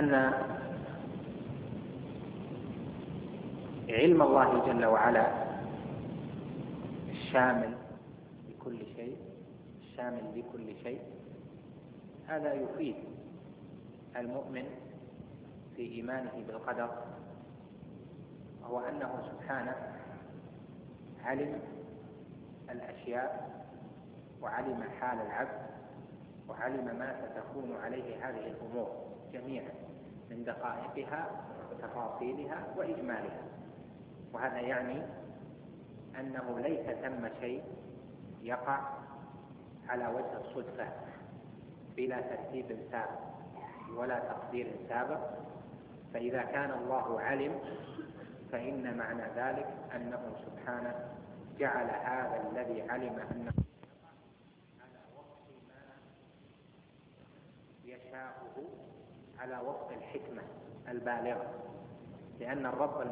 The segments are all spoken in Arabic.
أن علم الله جل وعلا الشامل لكل شيء هذا يفيد المؤمن في إيمانه بالقدر، وهو أنه سبحانه علم الأشياء وعلم حال العبد وعلم ما ستكون عليه هذه الأمور جميعا من دقائقها وتفاصيلها وإجمالها. وهذا يعني أنه ليس ثم شيء يقع على وجه الصدفة بلا ترتيب سابق ولا تقدير سابق. فإذا كان الله علم فإن معنى ذلك أنه سبحانه جعل هذا الذي علم أنه على وفق ما يشاءه على وفق الحكمة البالغة، لأن الرب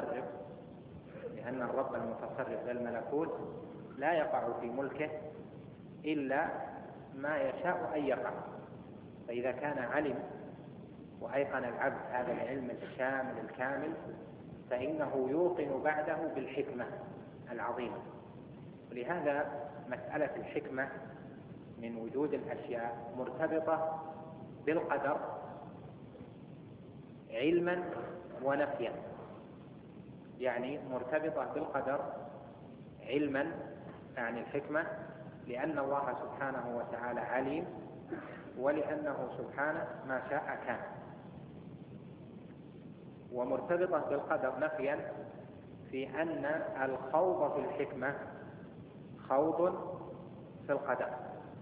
المتصرف للملكوت لا يقع في ملكه إلا ما يشاء أن يقع. فإذا كان علم وأيقن العبد هذا العلم الشامل الكامل فإنه يوقن بعده بالحكمة العظيمة. ولهذا مسألة الحكمة من وجود الأشياء مرتبطة بالقدر علما ونفيا، يعني مرتبطة بالقدر علما عن الحكمة، لأن الله سبحانه وتعالى عليم، ولأنه سبحانه ما شاء كان. ومرتبطة بالقدر نفيا في أن الخوض في الحكمة خوض في القدر.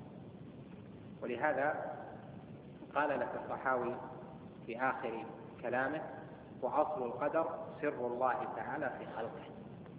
ولهذا قال لك الطحاوي في آخر كلامه: وأصل القدر سر الله تعالى في خلقه.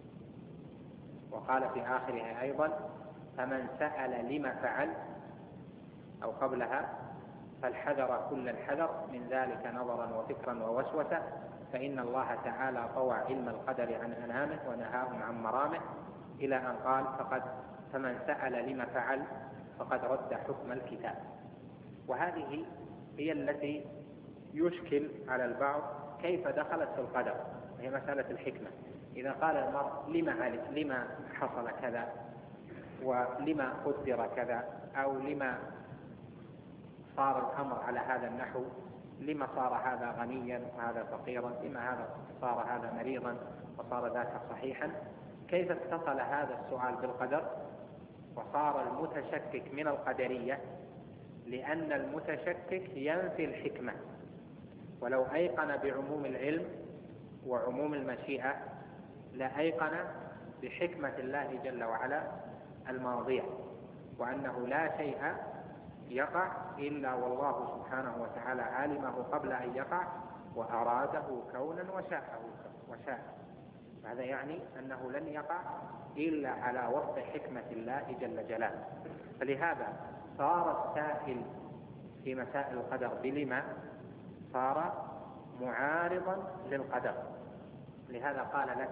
وقال في آخرها أيضا: فمن سأل لما فعل أو قبلها فالحذر كل الحذر من ذلك نظرا وفكرا ووسوسة، فإن الله تعالى طوى علم القدر عن أنامه ونهاهم عن مرامه، إلى أن قال: فمن سأل لما فعل فقد رد حكم الكتاب. وهذه هي التي يشكل على البعض كيف دخلت في القدر، وهي مسألة الحكمة. إذا قال المرء لما حصل كذا، ولما قدر كذا، أو لما صار الأمر على هذا النحو، لما صار هذا غنيا وهذا فقيرا، لما صار هذا مريضا وصار ذاك صحيحا، كيف اتصل هذا السؤال بالقدر وصار المتشكك من القدرية؟ لأن المتشكك ينفي الحكمة، ولو أيقن بعموم العلم وعموم المشيئة لأيقن بحكمة الله جل وعلا الماضية، وأنه لا شيء يقع إلا والله سبحانه وتعالى علمه قبل أن يقع وأراده كونا وشاء. هذا يعني أنه لن يقع إلا على وفق حكمة الله جل جلاله. فلهذا صار السائل في مسائل القدر بلما صار معارضا للقدر. لهذا قال لك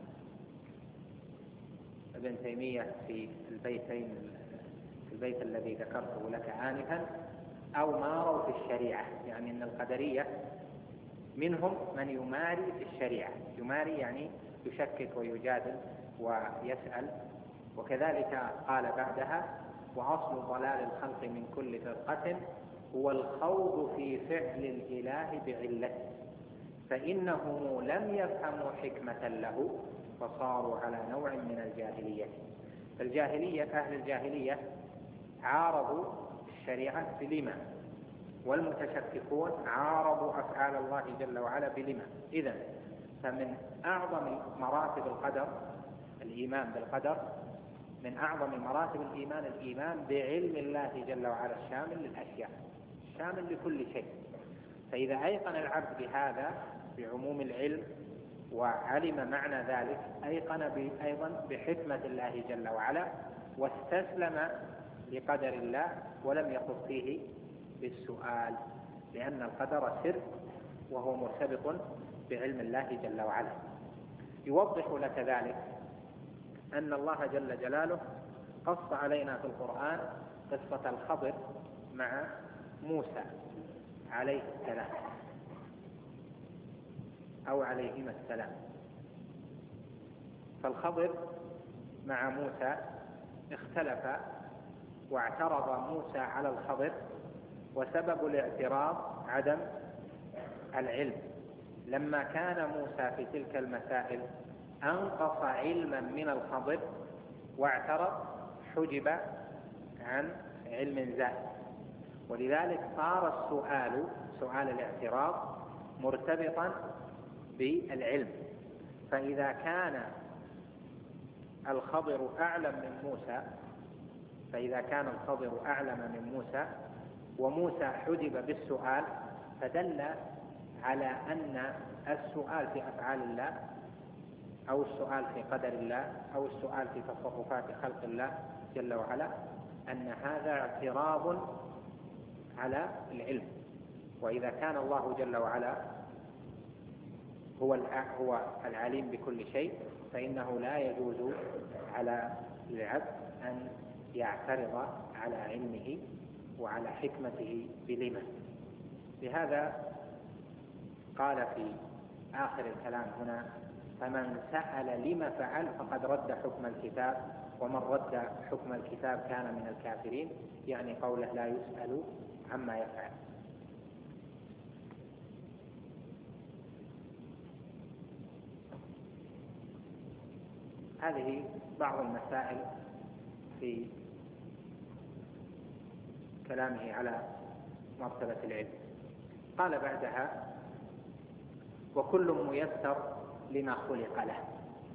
ابن تيمية في البيت الذي ذكرته لك آنفا: أو ماروا في الشريعة، يعني أن القدرية منهم من يماري في الشريعة، يماري يعني يشكك ويجادل ويسأل. وكذلك قال بعدها: وأصل ضلال الخلق من كل فرقة هو الخوض في فعل الإله بعلته، فإنهم لم يفهموا حكمة له فصاروا على نوع من الجاهلية. أهل الجاهلية عارضوا الشريعة بلما، والمتشككون عارضوا أفعال الله جل وعلا بلما. إذن فمن أعظم مراتب القدر الإيمان بالقدر، من أعظم مراتب الإيمان بعلم الله جل وعلا الشامل للأشياء، الشامل لكل شيء. فإذا أيقن العبد بهذا بعموم العلم وعلم معنى ذلك، أيقن أيضا بحكمة الله جل وعلا، واستسلم لقدر الله ولم يخض فيه بالسؤال، لأن القدر سر وهو مرتبط بعلم الله جل وعلا. يوضح لك ذلك أن الله جل جلاله قص علينا في القرآن قصة الخضر مع موسى عليه السلام. أو عليهما السلام. فالخضر مع موسى اختلف، واعترض موسى على الخضر، وسبب الاعتراض عدم العلم. لما كان موسى في تلك المسائل أنقص علما من الخضر واعترض، حجب عن علم زائد، ولذلك صار سؤال الاعتراض مرتبطا بالعلم. فإذا كان الخضر أعلم من موسى وموسى حجب بالسؤال، فدل على أن السؤال في أفعال الله أو السؤال في قدر الله أو السؤال في تصرفات خلق الله جل وعلا، أن هذا اعتراض على العلم. وإذا كان الله جل وعلا هو العليم بكل شيء، فإنه لا يجوز على العبد أن يعترض على علمه وعلى حكمته بلما. لهذا قال في آخر الكلام هنا: فمن سأل لما فعل فقد رد حكم الكتاب، ومن رد حكم الكتاب كان من الكافرين، يعني قوله لا يسأل عما يفعل. هذه بعض المسائل في كلامه على مرتبة العلم. قال بعدها: وكل ميسر لما خلق له.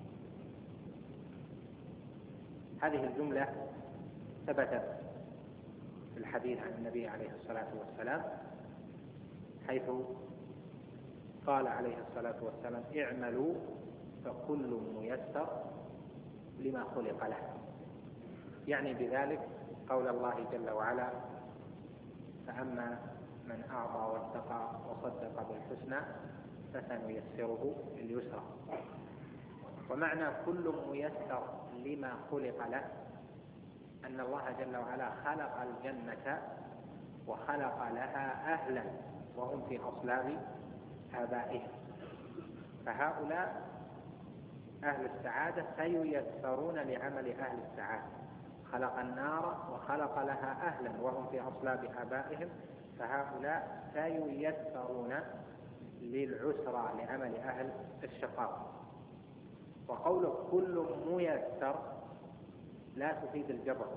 هذه الجملة ثبتت في الحديث عن النبي عليه الصلاة والسلام، حيث قال عليه الصلاة والسلام: اعملوا فكل ميسر لما خلق له. يعني بذلك قول الله جل وعلا: فأما من أعطى واتقى وصدق بالحسنى فسنيسره لليسرى. ومعنى كل ميسر لما خلق له أن الله جل وعلا خلق الجنة وخلق لها أهلا وهم في أصلاب آبائهم، فهؤلاء أهل السعادة سييسرون لعمل أهل السعادة. خلق النار وخلق لها أهلا وهم في أصلاب آبائهم، فهؤلاء سييسرون للعسرى لعمل أهل الشقاء. وقوله كل ميسر لا تفيد الجبر،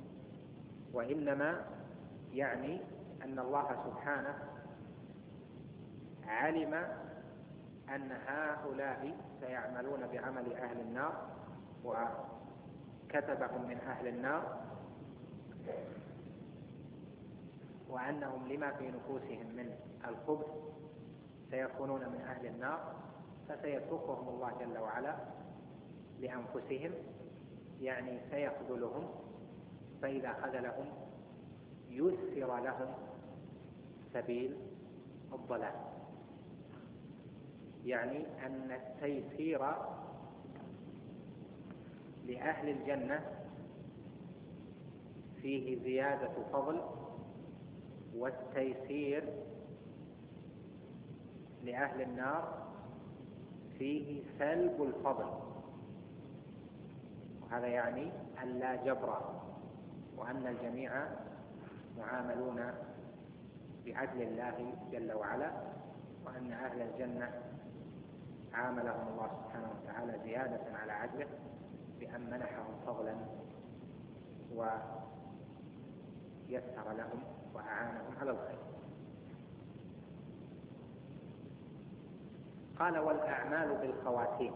وإنما يعني أن الله سبحانه علم أن هؤلاء سيعملون بعمل أهل النار وكتبهم من أهل النار، وأنهم لما في نفوسهم من الخبث سيكونون من أهل النار، فسيتركهم الله جل وعلا لأنفسهم، يعني سيخذلهم، فإذا خذلهم يسر لهم سبيل الضلال. يعني أن التيسير لأهل الجنة فيه زيادة فضل، والتيسير لأهل النار فيه سلب الفضل. وهذا يعني أن لا جبر، وأن الجميع معاملون بعدل الله جل وعلا، وأن أهل الجنة عاملهم الله سبحانه وتعالى زيادة على عدله بأن منحهم فضلا ويسر لهم وأعانهم على الخير. قال: والأعمال بالخواتيم.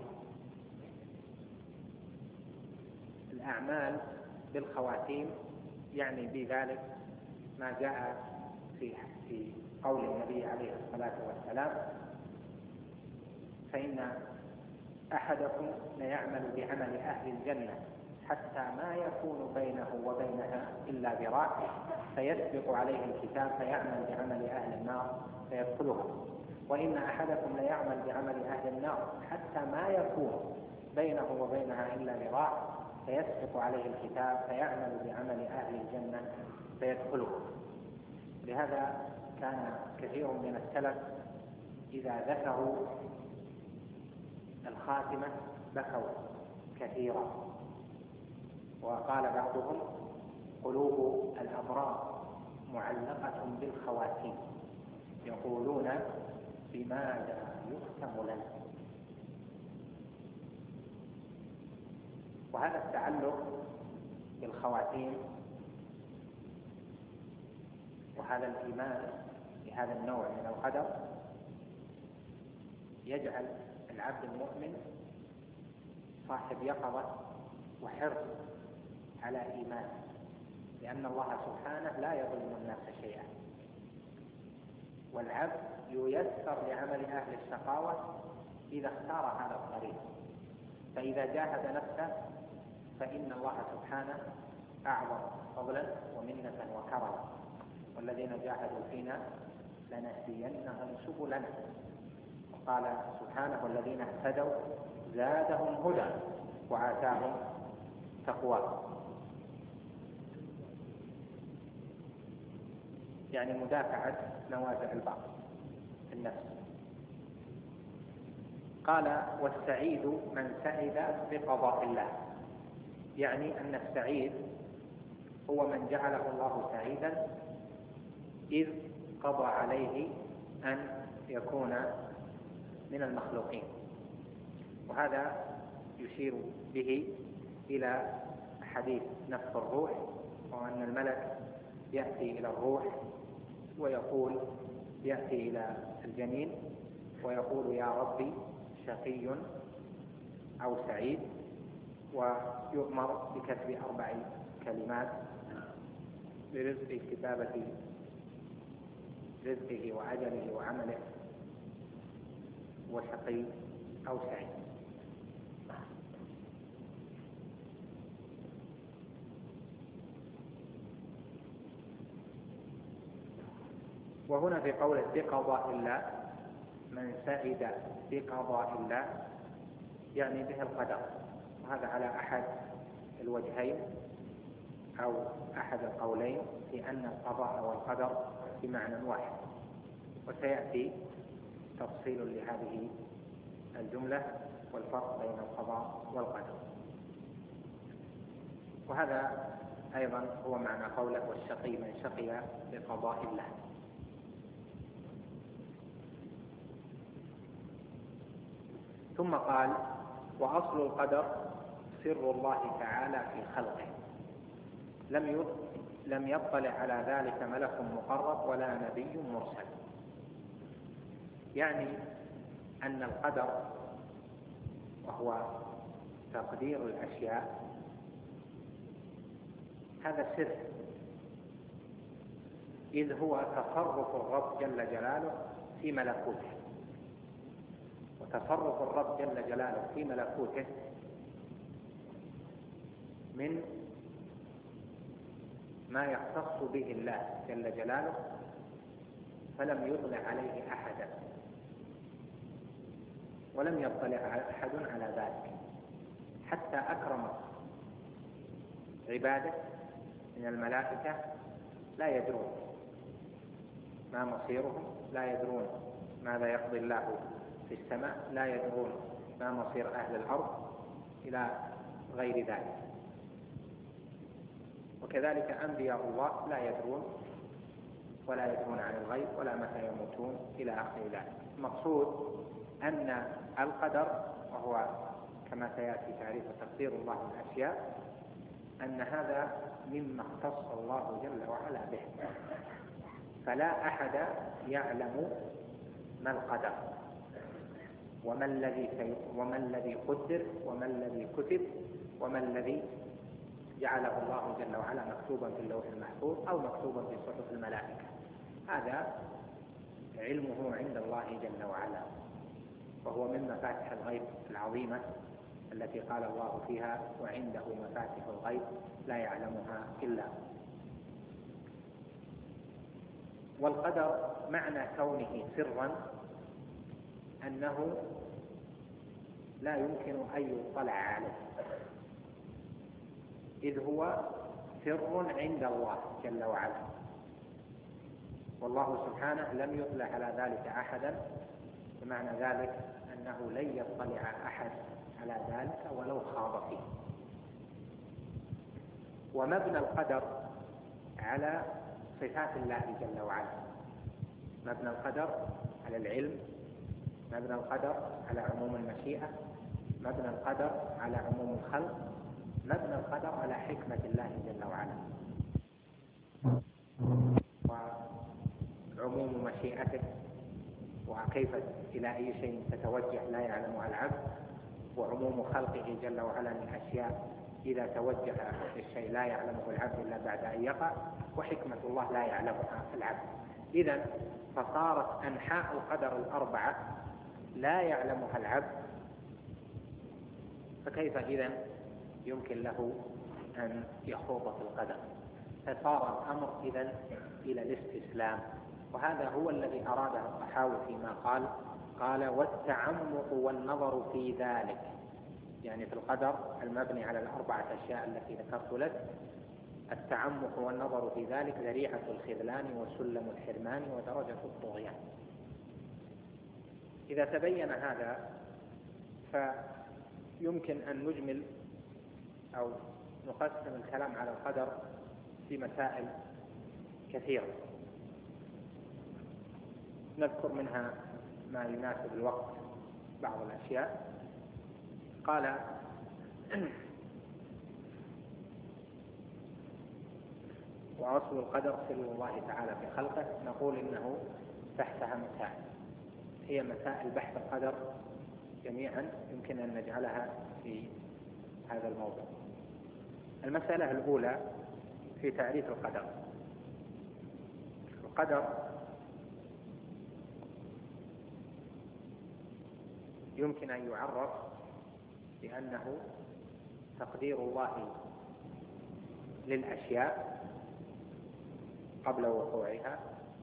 الأعمال بالخواتيم يعني بذلك ما جاء في قول النبي عليه الصلاة والسلام: فإن أحدكم ليعمل بعمل أهل الجنة حتى ما يكون بينه وبينها إلا ذراع، فيسبق عليه الكتاب فيعمل بعمل أهل النار فيدخلها. وإن أحدكم ليعمل بعمل أهل النار حتى ما يكون بينه وبينها إلا ذراع، فيسبق عليه الكتاب فيعمل بعمل أهل الجنة فيدخلها. لهذا كان كثير من السلف إذا ذكروا الخاتمة بكوا كثيرا. وقال بعضهم: قلوب الأبرار معلقة بالخواتيم، يقولون بماذا يختم لنا. وهذا التعلق بالخواتيم وهذا الإيمان بهذا النوع من القدر يجعل العبد المؤمن صاحب يقظة وحرص على إيمانه، لأن الله سبحانه لا يظلم الناس شيئا، والعبد ييسر لعمل أهل الشقاوة إذا اختار هذا الطريق. فإذا جاهد نفسه فإن الله سبحانه أعظم فضلا ومنة وكرما، والذين جاهدوا فينا لنهدينهم سبلنا. وقال سبحانه: والذين اهتدوا زادهم هدى وآتاهم تقوى، يعني مدافعة نوازع الباطل في النفس. قال: والسعيد من سعد بقضاء الله، يعني أن السعيد هو من جعله الله سعيدا إذ قضى عليه أن يكون من المخلوقين. وهذا يشير به إلى حديث نفخ الروح، وأن الملك يأتي إلى الروح ويقول، يأتي إلى الجنين ويقول: يا ربي شقي أو سعيد، ويؤمر بكتب 4 كلمات لرزق كتابة رزقه وأجله وعمله، وشقي أو سعيد. وهنا في قوله بقضاء الله، من سعد بقضاء الله يعني به القدر، وهذا على أحد الوجهين أو أحد القولين في أن القضاء والقدر بمعنى واحد، وسيأتي تفصيل لهذه الجملة والفرق بين القضاء والقدر. وهذا أيضا هو معنى قوله: والشقي من شقي بقضاء الله. ثم قال: وأصل القدر سر الله تعالى في خلقه، لم يطلع على ذلك ملك مقرب ولا نبي مرسل. يعني أن القدر وهو تقدير الأشياء هذا سر، إذ هو تصرف الرب جل جلاله في ملكوته. وتصرف الرب جل جلاله في ملكوته من ما يختص به الله جل جلاله، فلم يطلع عليه أحدا، ولم يطلع أحد على ذلك، حتى أكرم عباده من الملائكة لا يدرون ما مصيرهم، لا يدرون ماذا يقضي الله في السماء، لا يدرون ما مصير أهل الأرض إلى غير ذلك. وكذلك أنبياء الله لا يدرون ولا يدرون عن الغيب ولا متى يموتون إلى آخر ذلك. المقصود أن القدر، وهو كما سيأتي تعريف تقدير الله للأشياء، أن هذا مما اختص الله جل وعلا به، فلا أحد يعلم ما القدر وما الذي قدر وما الذي كتب وما الذي جعله الله جل وعلا مكتوبا في اللوح المحفوظ أو مكتوبا في صحف الملائكة. هذا علمه عند الله جل وعلا، وهو من مفاتح الغيب العظيمة التي قال الله فيها: وعنده مفاتح الغيب لا يعلمها إلا هو. والقدر معنى كونه سرا أنه لا يمكن أن يطلع عليه، إذ هو سر عند الله جل وعلا، والله سبحانه لم يطلع على ذلك أحدا. بمعنى ذلك أنه لن يطلع أحد على ذلك ولو خاض فيه. ومبنى القدر على صفات الله جل وعلا، مبنى القدر على العلم، مبنى القدر على عموم المشيئة، مبنى القدر على عموم الخلق، مبنى القدر على حكمة الله جل وعلا وعموم مشيئته، وكيف إلى أي شيء تتوجه لا يعلمها العبد، وعموم خلقه جل وعلا من أشياء إذا توجه الشيء لا يعلمه العبد إلا بعد أن يقع، وحكمة الله لا يعلمها العبد. إذن فصارت أنحاء القدر الأربعة لا يعلمها العبد، فكيف إذن يمكن له أن يخوض في القدر؟ فصار الأمر إذن إلى الاستسلام، وهذا هو الذي أراده الطحاوي فيما قال والتعمق والنظر في ذلك، يعني في القدر المبني على الأربعة أشياء التي ذكرت لك، التعمق والنظر في ذلك ذريعة الخذلان وسلم الحرمان ودرجة الطغيان. إذا تبين هذا فيمكن أن نجمل أو نقسم الكلام على القدر في مسائل كثيرة، نذكر منها ما يناسب الوقت بعض الأشياء. قال وأصل القدر سلم الله تعالى في خلقه، نقول إنه تحتها مسائل، هي مسائل بحث القدر جميعا يمكن أن نجعلها في هذا الموضوع. المسألة الأولى في تعريف القدر. القدر يمكن أن يعرف بأنه تقدير الله للأشياء قبل وقوعها،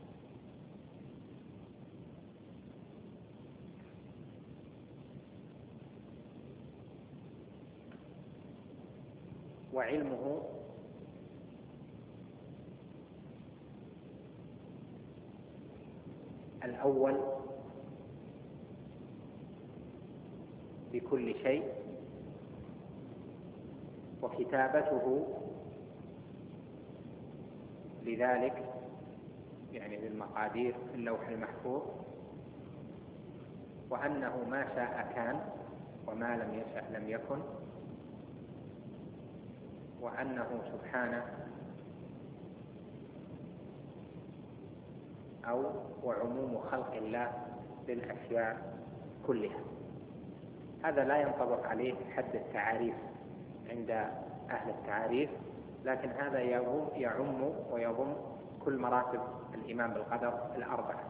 وعلمه الأول بكل شيء، وكتابته لذلك يعني للمقادير في اللوح المحفوظ، وأنه ما شاء كان وما لم يشأ لم يكن، وأنه سبحانه وعموم خلق الله للأشياء كلها. هذا لا ينطبق عليه حد التعاريف عند أهل التعاريف، لكن هذا يعم ويضم كل مراتب الإيمان بالقدر الأربعة.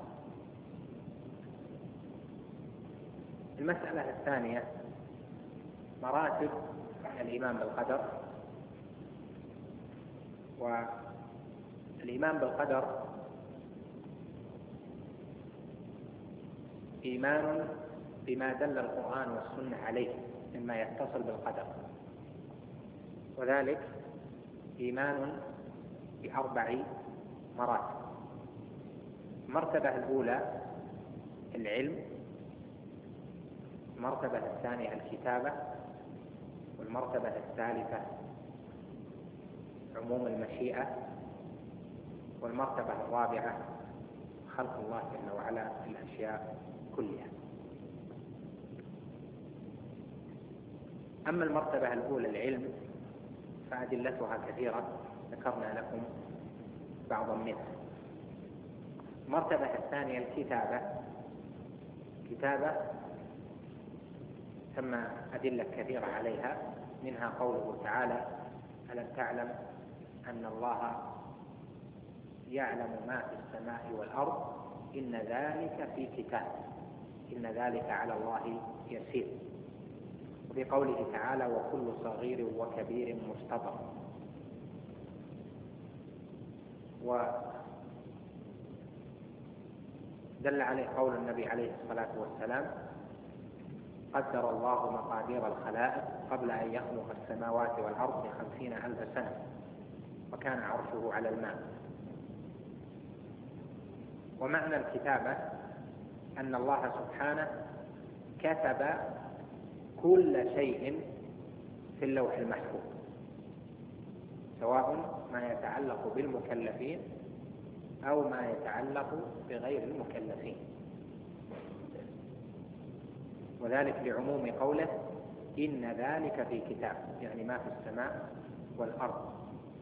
المسألة الثانية مراتب الإيمان بالقدر. والإيمان بالقدر إيمان بما دل القرآن والسنة عليه مما يتصل بالقدر، وذلك إيمان بأربع مراتب. المرتبة الأولى العلم، المرتبة الثانية الكتابة، والمرتبة الثالثة عموم المشيئة، والمرتبة الرابعة خلق الله جل وعلا في الأشياء كلها. أما المرتبة الأولى العلم فأدلتها كثيرة، ذكرنا لكم بعضا منها. المرتبة الثانية الكتابة، كتابة ثم أدلة كثيرة عليها، منها قوله تعالى ألم تعلم أن الله يعلم ما في السماء والأرض إن ذلك في كتاب إن ذلك على الله يسير. وفي قوله تعالى وكل صغير وكبير مستطر. ودل عليه قول النبي عليه الصلاة والسلام قدر الله مقادير الخلائق قبل أن يخلق السماوات والأرض ب50,000 سنة وكان عرشه على الماء. ومعنى الكتابة أن الله سبحانه كتب كل شيء في اللوح المحفوظ، سواء ما يتعلق بالمكلفين أو ما يتعلق بغير المكلفين، وذلك لعموم قوله إن ذلك في كتاب، يعني ما في السماء والأرض.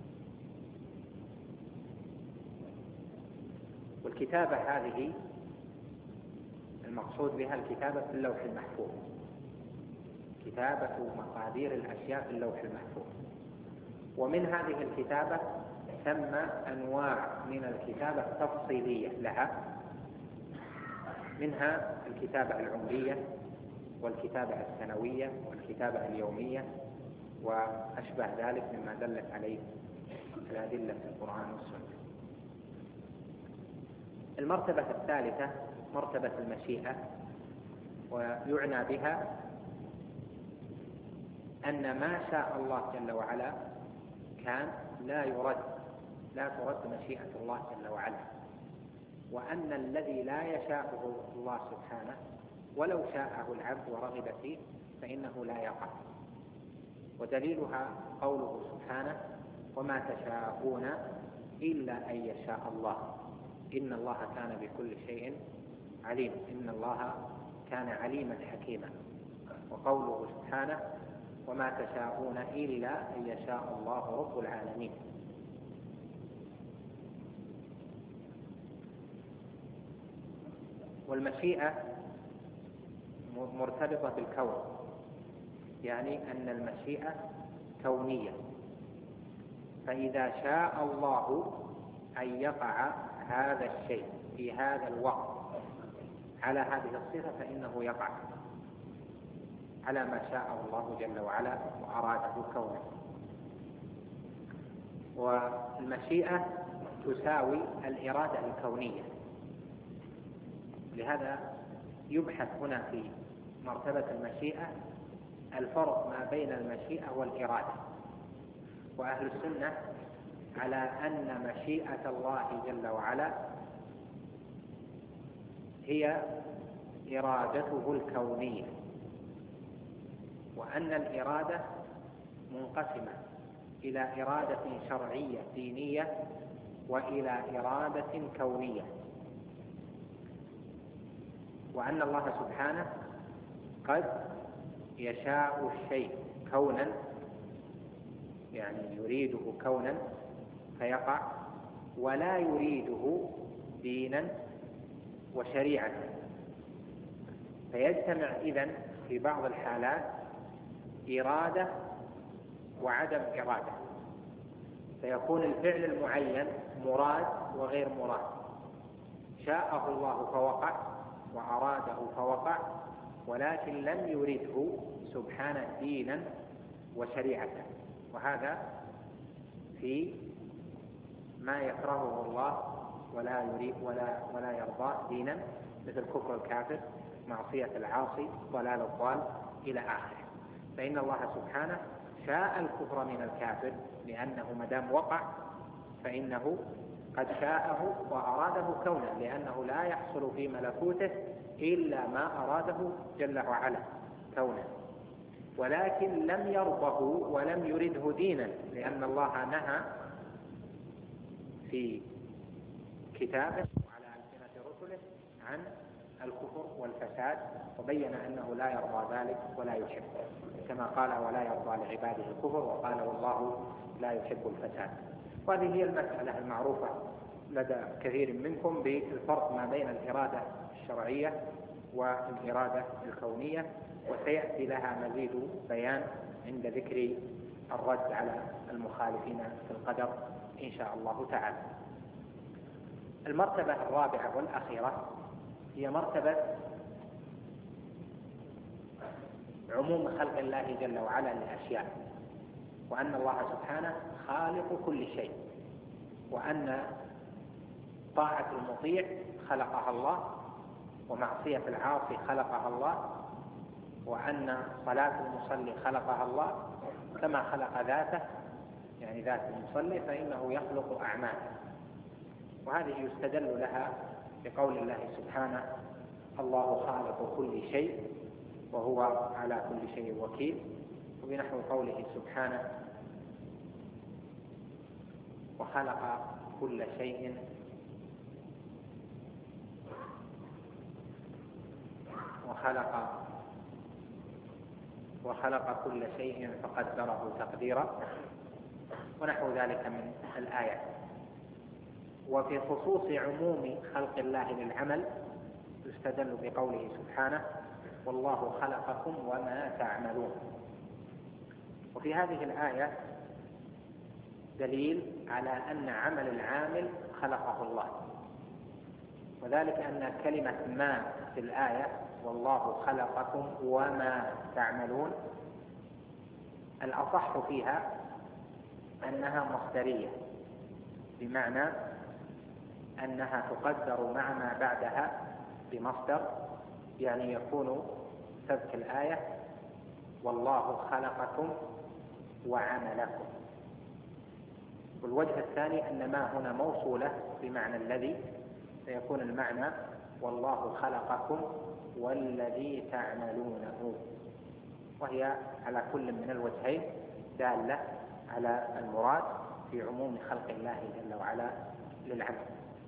والكتابة هذه المقصود بها الكتابة في اللوح المحفوظ، كتابة مقادير الأشياء في اللوح المحفوظ. ومن هذه الكتابة ثم أنواع من الكتابة التفصيلية لها، منها الكتابة العمرية والكتابة السنوية والكتابة اليومية وأشبه ذلك مما دلت عليه الأدلة في القرآن والسنة. المرتبة الثالثة مرتبة المشيئة، ويعنى بها أن ما شاء الله جل وعلا كان لا ترد مشيئة الله جل وعلا، وأن الذي لا يشاءه الله سبحانه ولو شاءه العبد ورغب فيه فإنه لا يقع. ودليلها قوله سبحانه وما تشاءون إلا أن يشاء الله إن الله كان بكل شيء عليم، إن الله كان عليما حكيما. وقوله سبحانه وما تشاءون إلا أن يشاء الله رب العالمين. والمشيئة مرتبطة بالكون، يعني أن المشيئة كونية، فإذا شاء الله أن يقع هذا الشيء في هذا الوقت على هذه الصفة فإنه يقع على ما شاء الله جل وعلا وأراده كونه. والمشيئة تساوي الإرادة الكونية، لهذا يبحث هنا في مرتبة المشيئة الفرق ما بين المشيئة والإرادة. وأهل السنة على أن مشيئة الله جل وعلا هي إرادته الكونية، وأن الإرادة منقسمة إلى إرادة شرعية دينية وإلى إرادة كونية. وأن الله سبحانه قد يشاء الشيء كونا، يعني يريده كونا فيقع، ولا يريده دينا وشريعة، فيجتمع إذن في بعض الحالات إرادة وعدم إرادة، فيكون الفعل المعين مراد وغير مراد، شاءه الله فوقع وأراده فوقع، ولكن لم يرده سبحانه دينا وشريعة. وهذا في ما يكرهه الله ولا يريد ولا يرضى دينا، مثل كفر الكافر، معصية العاصي، ضلال الضال إلى آخره. فإن الله سبحانه شاء الكفر من الكافر لأنه مدام وقع فإنه قد شاءه وأراده كونا، لأنه لا يحصل في ملكوته إلا ما أراده جل وعلا كونا. ولكن لم يرضه ولم يرده دينا، لأن الله نهى في كتابه وعلى ألسنة رسله عن الكفر والفساد، وبين أنه لا يرضى ذلك ولا يحب، كما قال ولا يرضى لعباده الكفر، وقال والله لا يحب الفساد. وهذه هي المسألة المعروفة لدى كثير منكم بالفرق ما بين الإرادة الشرعية والإرادة الكونية، وسيأتي لها مزيد بيان عند ذكر الرد على المخالفين في القدر إن شاء الله تعالى. المرتبة الرابعة والأخيرة هي مرتبة عموم خلق الله جل وعلا للأشياء، وأن الله سبحانه خالق كل شيء، وأن طاعة المطيع خلقها الله، ومعصية العاصي خلقها الله، وأن صلاة المصلي خلقها الله كما خلق ذاته، يعني ذات المصلي، فإنه يخلق أعماله. وهذه يستدل لها بقول الله سبحانه الله خالق كل شيء وهو على كل شيء وكيل، وبنحو قوله سبحانه وخلق كل شيء وخلق كل شيء فقدره تقديرا، ونحو ذلك من الآيات. وفي خصوص عموم خلق الله للعمل يستدل بقوله سبحانه والله خلقكم وما تعملون. وفي هذه الآية دليل على أن عمل العامل خلقه الله، وذلك أن كلمة ما في الآية والله خلقكم وما تعملون الأصح فيها أنها مصدرية، بمعنى أنها تقدر مع ما بعدها بمصدر، يعني يكون سبك الآية والله خلقكم وعملكم. والوجه الثاني أن ما هنا موصولة بمعنى الذي، فيكون المعنى والله خلقكم والذي تعملونه، وهي على كل من الوجهين دالة على المراد في عموم خلق الله جل وعلا للعمل.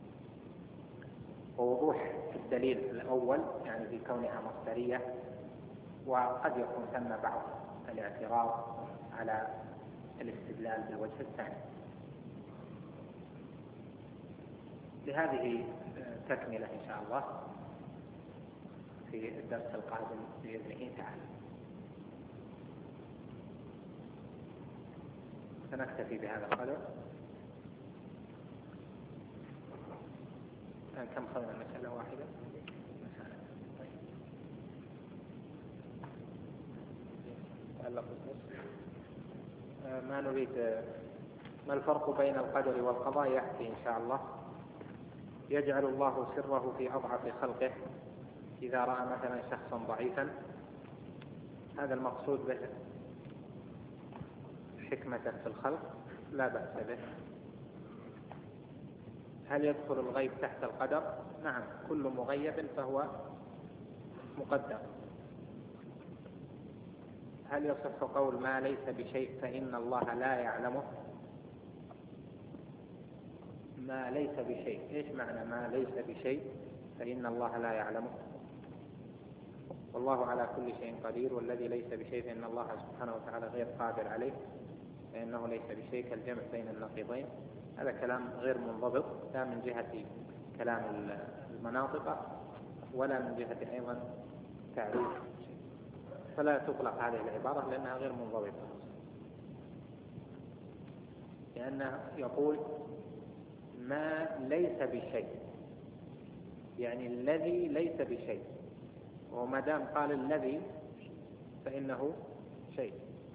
ووضوح الدليل الأول يعني في كونها مصدرية، وقد يكون ثم بعض الاعتراض على الاستدلال بالوجه الثاني. لهذه تكملة إن شاء الله في الدرس القادم بإذنه تعالى. سنكتفي بهذا القدر. كم خذنا مسألة واحدة؟ ما نريد. ما الفرق بين القدر والقضاء؟ يحكي إن شاء الله. يجعل الله سره في أضعف خلقه إذا رأى مثلا شخصا ضعيفا، هذا المقصود به حكمة في الخلق لا بأس به. هل يدخل الغيب تحت القدر؟ نعم، كل مغيب فهو مقدر. هل يصح قول ما ليس بشيء فإن الله لا يعلمه؟ ما ليس بشيء، إيش معنى ما ليس بشيء فإن الله لا يعلمه؟ والله على كل شيء قدير، والذي ليس بشيء فإن الله سبحانه وتعالى غير قادر عليه، فإنه ليس بشيء كالجمع بين النقيضين. هذا كلام غير منضبط، لا من جهة كلام المناطق ولا من جهة أيضا تعريف، فلا تطلق هذه العبارة لأنها غير منضبطة، لأنه يقول ما ليس بشيء، يعني الذي ليس بشيء، وما دام قال الذي فإنه شيء.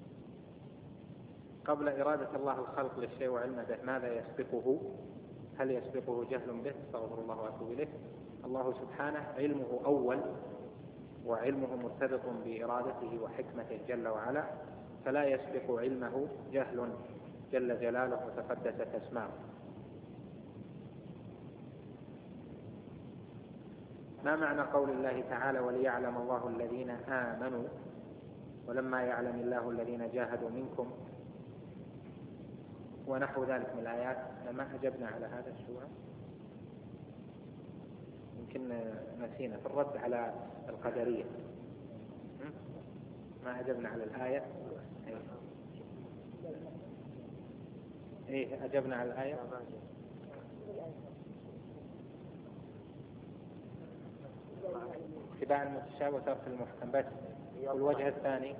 قبل إرادة الله الخلق للشيء وعلمه به ماذا يسبقه؟ هل يسبقه جهل به؟ استغفر الله وأتوب إليه. الله سبحانه علمه أول، وعلمه مرتبط بإرادته وحكمته جل وعلا، فلا يسبق علمه جهل جل جلاله وتقدست أسماؤه. ما معنى قول الله تعالى وليعلم الله الذين آمنوا ولما يعلم الله الذين جاهدوا منكم ونحو ذلك من الآيات؟ ما أجبنا على هذا السؤال، يمكن نسينا في الرد على القدرية، ما أجبنا على الآية. إيه أجبنا على الآية. اتباع المتشابه وترك المحكم بس. والوجه الثاني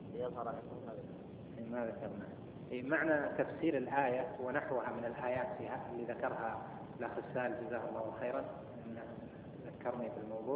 ما ذكرنا معنى تفسير الآية ونحوها من الآيات اللي ذكرها الأخ السائل جزاه الله خيرا، ذكرني بالموضوع.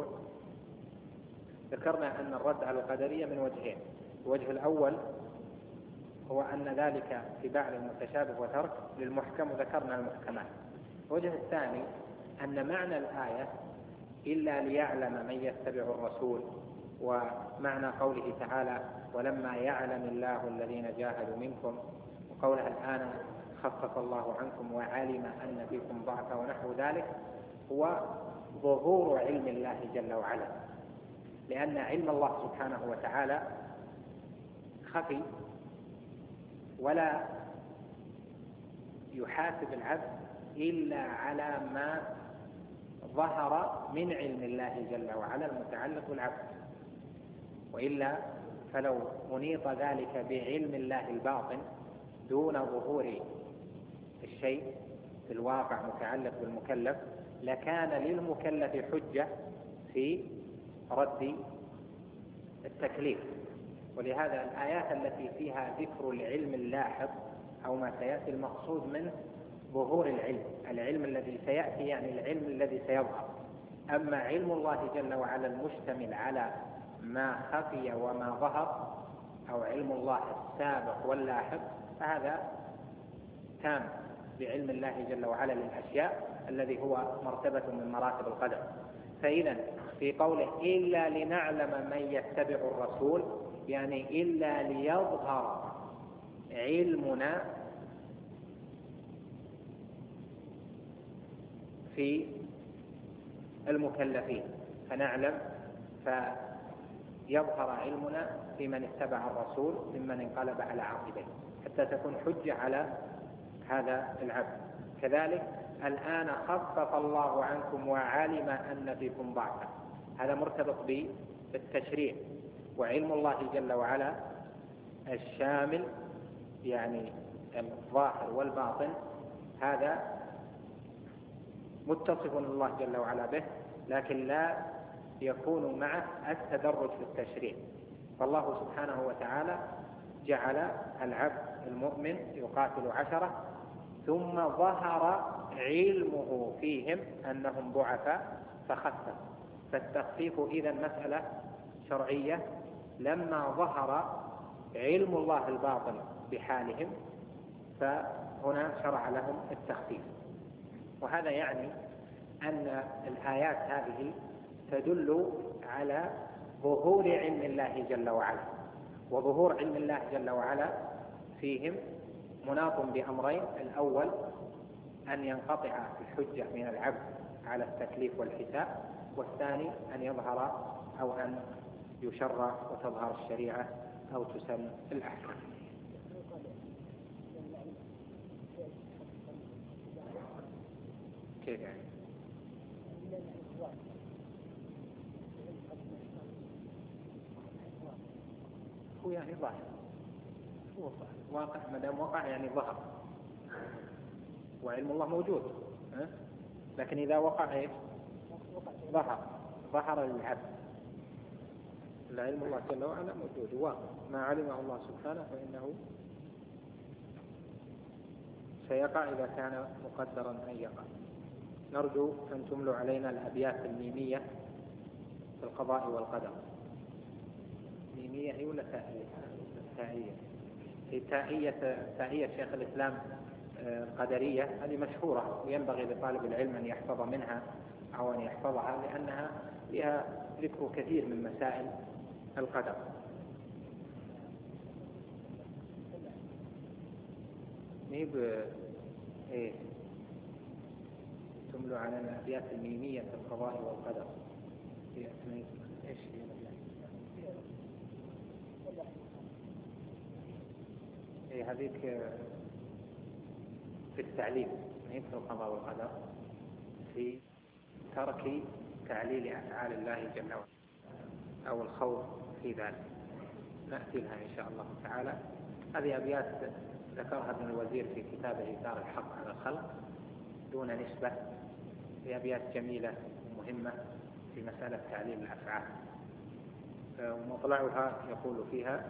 ذكرنا أن الرد على القدرية من وجهين. الوجه الأول هو أن ذلك اتباع للمتشابه وترك للمحكم، وذكرنا المحكمات. الوجه الثاني أن معنى الآية إلا ليعلم من يتبع الرسول، ومعنى قوله تعالى ولما يعلم الله الذين جاهدوا منكم، وقولها الآن خفف الله عنكم وعلم أن فيكم ضعفا ونحو ذلك، هو ظهور علم الله جل وعلا. لأن علم الله سبحانه وتعالى خفي، ولا يحاسب العبد إلا على ما ظهر من علم الله جل وعلا المتعلق بالعبد، وإلا فلو أنيط ذلك بعلم الله الباطن دون ظهور الشيء في الواقع متعلق بالمكلف لكان للمكلف حجة في رد التكليف. ولهذا الآيات التي فيها ذكر العلم اللاحق أو ما سيأتي المقصود منه ظهور العلم الذي سيأتي، يعني العلم الذي سيظهر. أما علم الله جل وعلا المشتمل على ما خفي وما ظهر أو علم الله السابق واللاحق فهذا تام بعلم الله جل وعلا للأشياء الذي هو مرتبة من مراتب القدر. فإذا في قوله إلا لنعلم من يتبع الرسول، يعني إلا ليظهر علمنا في المكلفين فنعلم، فيظهر علمنا في من اتبع الرسول ممن انقلب على عقبيه حتى تكون حجة على هذا العبد. كذلك الآن خفف الله عنكم وعلم أن فيكم ضعفا، هذا مرتبط بالتشريع. وعلم الله جل وعلا الشامل يعني الظاهر والباطن هذا متصف الله جل وعلا به، لكن لا يكون معه التدرج في التشريع. فالله سبحانه وتعالى جعل العبد المؤمن يقاتل 10 ثم ظهر علمه فيهم أنهم ضعفاء فخفف. فالتخفيف إذن مسألة شرعية لما ظهر علم الله الباطن بحالهم فهنا شرع لهم التخفيف. وهذا يعني أن الآيات هذه تدل على ظهور علم الله جل وعلا، وظهور علم الله جل وعلا فيهم مناط بأمرين: الأول أن ينقطع الحجة من العبد على التكليف والحساب، والثاني أن يظهر أو أن يشرع وتظهر الشريعة أو تسن الأحكام. كيف يعني؟ هو يعني ظاهر، هو ظاهر واقع، ما دام وقع يعني ظهر، وعلم الله موجود، لكن إذا وقع إيه؟ ظهر للعبد. العلم الله جل وعلا موجود واقع، ما علمه الله سبحانه فإنه سيقع إذا كان مقدرا أن يقع. نرجو أن تملوا علينا الأبيات الميمية في القضاء والقدر. ميمية هي ولا تائية؟ تائية. هي تائية شيخ الإسلام القدرية، هذه مشهورة وينبغي لطالب العلم أن يحفظ منها أو أن يحفظها لأنها فيها ذكر كثير من مسائل القدر. نيب إيه تملوا على الأبيات الميمية في القضاء والقدر. هي إيش هي الأبيات؟ إيه هذيك في التعليل، في القضاء والقدر، في ترك تعليل أفعال الله جل وعلا أو الخوف في ذلك. نأتي لها إن شاء الله تعالى. هذه أبيات ذكرها ابن الوزير في كتابه إثار الحق على الخلق دون نسبة، في أبيات جميلة ومهمة في مسألة تعليل الأفعال. ومطلعها يقول فيها: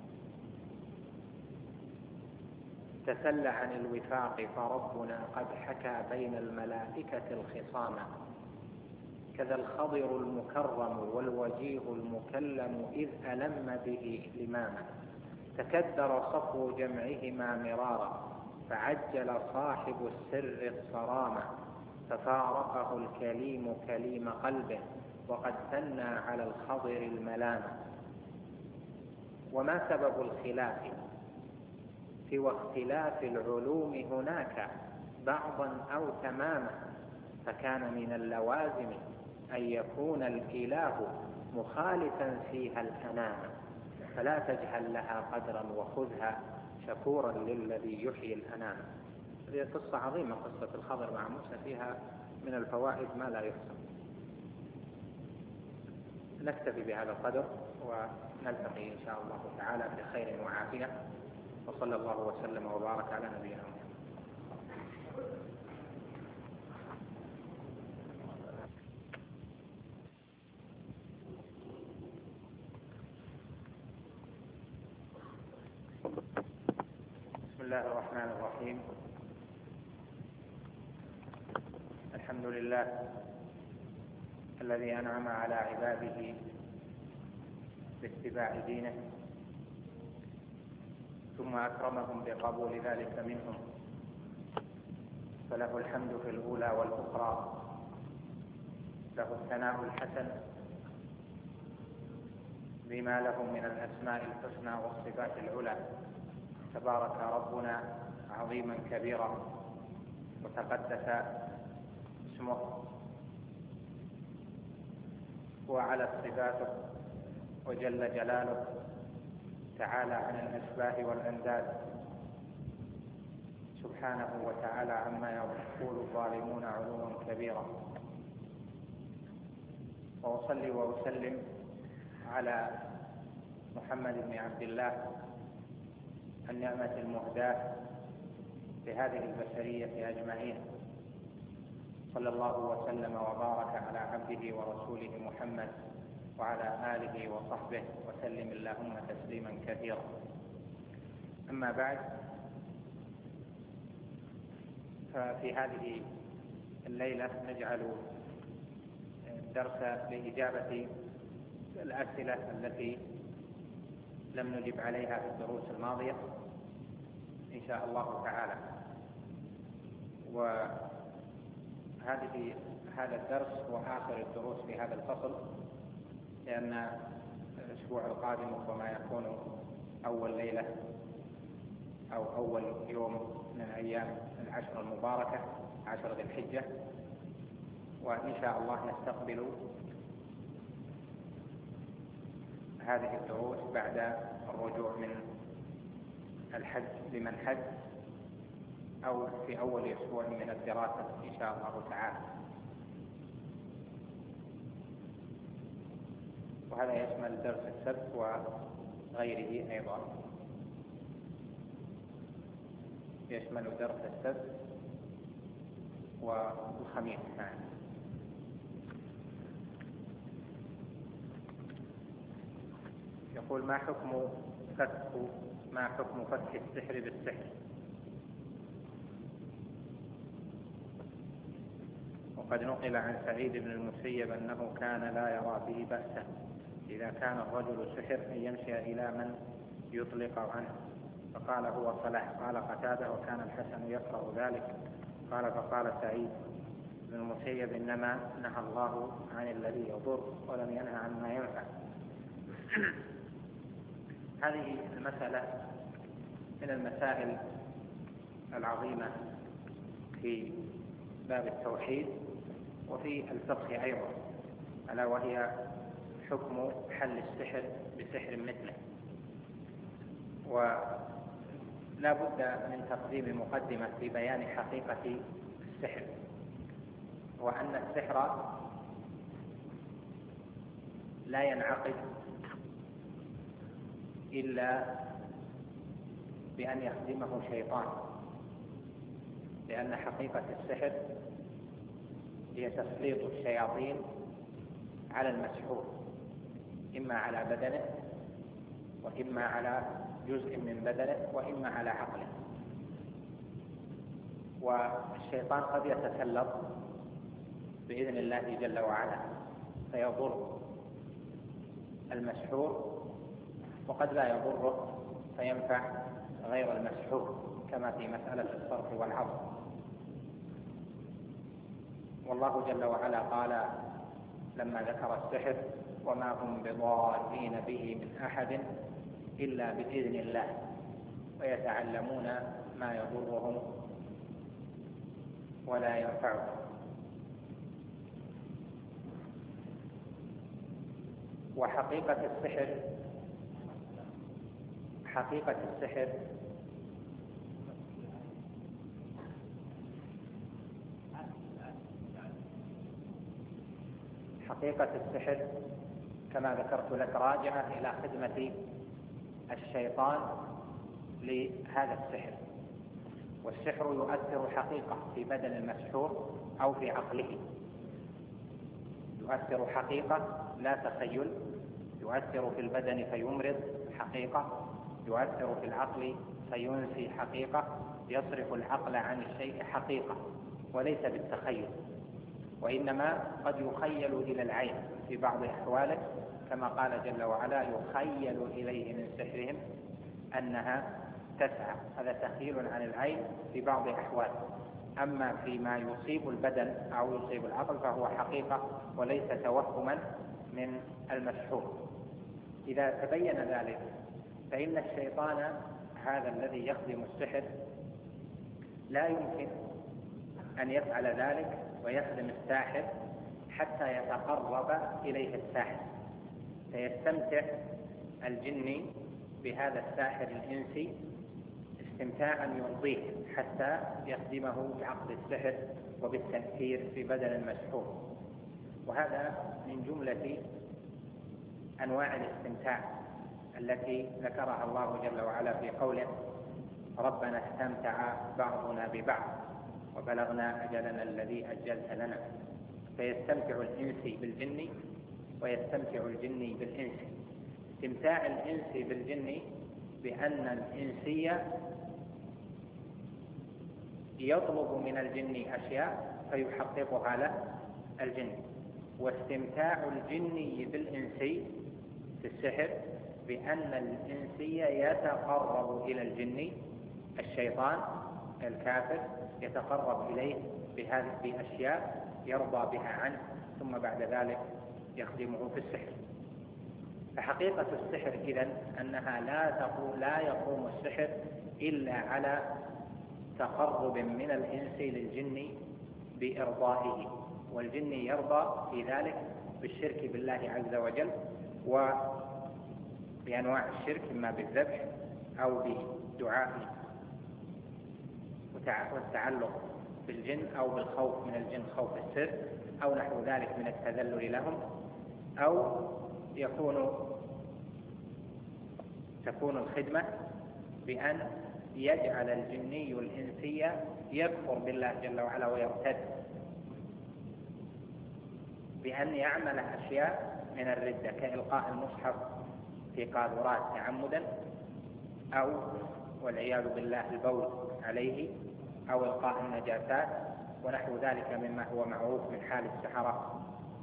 تسل عن الوفاق فربنا قد حكى بين الملائكة الخصام، كذا الخضر المكرم والوجيه المكلم إذ ألم به لماما، تكدر صفو جمعهما مرارا فعجل صاحب السر الصرامة، ففارقه الكليم كليم قلبه وقد ثنى على الخضر الملامة. وما سبب الخلاف سوى اختلاف العلوم هناك بعضا أو تماما، فكان من اللوازم أن يكون الإله مخالفا فيها الأنام، فلا تجهل لها قدرا وخذها شكورا للذي يحيي الأنام. هذه قصة عظيمة، قصة الخضر مع موسى، فيها من الفوائد ما لا يحصى. نكتفي بهذا القدر ونلتقي إن شاء الله تعالى بخير وعافية، وصلى الله وسلم وبارك على نبينا محمد. بسم الله الرحمن الرحيم. الحمد لله الذي أنعم على عباده باتباع دينه، ثم أكرمهم بقبول ذلك منهم، فله الحمد في الأولى والأخرى، له الثناء الحسن بما له من الأسماء الحسنى والصفات العلى. تبارك ربنا عظيما كبيرا، وتقدس اسمه، وعلت صفاته، وجل جلاله، تعالى عن الأشباه والأنداد، سبحانه وتعالى عما يقول الظالمون علوا كبيرا. وأصلي وأسلم على محمد بن عبد الله النعمة المهداة لهذه البشرية أجمعين، صلى الله وسلم وبارك على عبده ورسوله محمد وعلى آله وصحبه وسلم اللهم تسليما كثيرا. أما بعد، ففي هذه الليلة نجعل درس لإجابة الأسئلة التي لم نجب عليها في الدروس الماضية إن شاء الله تعالى. هذا الدرس هو آخر الدروس في هذا الفصل، لأن الأسبوع القادم ربما يكون أول ليلة أو أول يوم من أيام العشر المباركة، 10 ذي الحجة، وإن شاء الله نستقبل هذه الدروس بعد الرجوع من الحج لمن حج، أو في أول أسبوع من الدراسة إن شاء الله تعالى. وهذا يشمل درس السبت وغيره أيضا، يشمل درس السبت والخميس معا. يقول: ما حكم فك السحر بالسحر؟ وقد نقل عن سعيد بن المسيب أنه كان لا يرى به بأسا إذا كان الرجل سحر أن يمشي إلى من يطلق عنه، فقال هو صلاح. قال قتادة: وكان الحسن يكره ذلك. قال: فقال سعيد بن المسيب: إنما نهى الله عن الذي يضر ولم ينهى عن ما ينفع. هذه المسألة من المسائل العظيمة في باب التوحيد وفي الفقه أيضا، ألا وهي حكم حل السحر بسحر مثله. ولا بد من تقديم مقدمة في بيان حقيقة السحر، وأن السحر لا ينعقد إلا بأن يخدمه شيطان، لأن حقيقة السحر هي تسليط الشياطين على المسحور، إما على بدنه، وإما على جزء من بدنه، وإما على عقله. والشيطان قد يتسلط بإذن الله جل وعلا فيضر المسحور، وقد لا يضره فينفع غير المسحور، كما في مسألة الصرف والعرض. والله جل وعلا قال لما ذكر السحر: وما هم بضارين به من أحد إلا بإذن الله ويتعلمون ما يضرهم ولا ينفعهم. وحقيقة السحر حقيقة السحر حقيقة السحر كما ذكرت لك راجعة إلى خدمة الشيطان لهذا السحر. والسحر يؤثر حقيقة في بدن المسحور أو في عقله، يؤثر حقيقة لا تخيل، يؤثر في البدن فيمرض حقيقة، يؤثر في العقل فينسي حقيقة، يصرف العقل عن الشيء حقيقة وليس بالتخيل، وإنما قد يخيل إلى العين في بعض أحواله، كما قال جل وعلا يخيل إليه من سحرهم أنها تسعى، هذا تخيل عن العين في بعض أحواله. أما فيما يصيب البدن أو يصيب العقل فهو حقيقة وليس توهما من المسحور. إذا تبين ذلك فإن الشيطان هذا الذي يخدم السحر لا يمكن أن يفعل ذلك ويخدم الساحر حتى يتقرب إليه الساحر، فيستمتع الجني بهذا الساحر الإنسي استمتاعا يرضيه حتى يخدمه بعقد السحر وبالتأثير في بدن المسحور. وهذا من جملة أنواع الاستمتاع التي ذكرها الله جل وعلا في قوله ربنا استمتع بعضنا ببعض وبلغنا أجلنا الذي أجلت لنا. فيستمتع الإنسي بالجن ويستمتع الجني بالإنسي. استمتاع الإنسي بالجن بأن الإنسي يطلب من الجن أشياء فيحققها له الجن، واستمتاع الجني بالإنسي في السحر بأن الإنسي يتقرب إلى الجن الشيطان الكافر، يتقرب إليه بأشياء يرضى بها عنه، ثم بعد ذلك يخدمه في السحر. فحقيقة السحر إذن أنها لا يقوم السحر إلا على تقرب من الإنس للجن بإرضائه، والجن يرضى في ذلك بالشرك بالله عز وجل وبأنواع الشرك، إما بالذبح أو بدعاء والتعلق بالجن أو بالخوف من الجن خوف السر أو نحو ذلك من التذلل لهم، أو تكون الخدمة بأن يجعل الجني الإنسي يكفر بالله جل وعلا ويرتد، بأن يعمل أشياء من الردة كإلقاء المصحف في قاذورات تعمدا، أو والعياذ بالله البول عليه، أو إلقاء النجاسات ونحو ذلك مما هو معروف من حال السحرة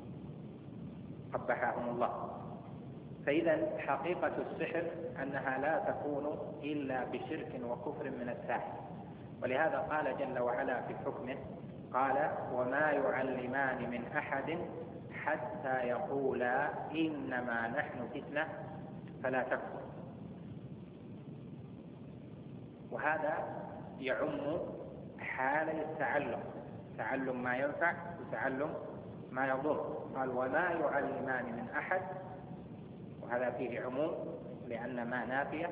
قبحهم الله. فإذا حقيقة السحر أنها لا تكون إلا بشرك وكفر من الساحر، ولهذا قال جل وعلا في حكمه قال وما يعلمان من أحد حتى يقولا إنما نحن فتنة فلا تكفر. وهذا يعم حالي التعلم، تعلم ما ينفع وتعلم ما يضر. قال وما يعلمان من أحد، وهذا فيه عموم لأن ما نافية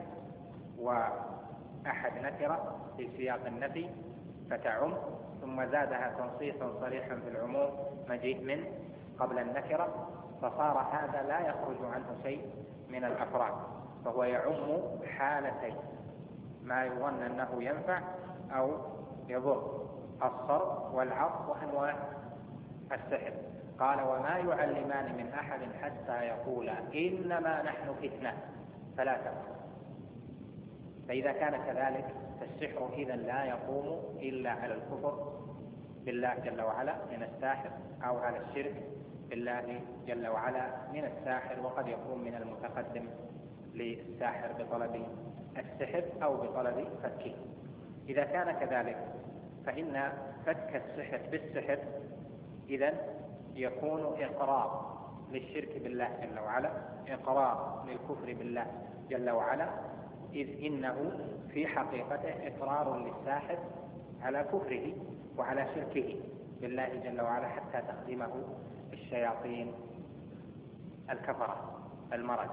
وأحد نكرة في سياق النفي فتعم، ثم زادها تنصيصا صريحا في العموم مجيء من قبل النكرة، فصار هذا لا يخرج عنه شيء من الأفراد، فهو يعم حالتين ما يظن أنه ينفع أو يضر، الصرف والعطف وأنواع السحر. قال وما يعلمان من أحد حتى يقولا إنما نحن فتنة فلا تكفر. فإذا كان كذلك فالسحر إذن لا يقوم إلا على الكفر بالله جل وعلا من الساحر، أو على الشرك بالله جل وعلا من الساحر، وقد يكون من المتقدم للساحر بطلب السحر أو بطلب فكه. إذا كان كذلك فإن فك السحر بالسحر إذن يكون إقرار للشرك بالله جل وعلا، إقرار للكفر بالله جل وعلا، إذ إنه في حقيقته إقرار للساحر على كفره وعلى شركه بالله جل وعلا حتى تخدمه الشياطين الكفرة. المرض.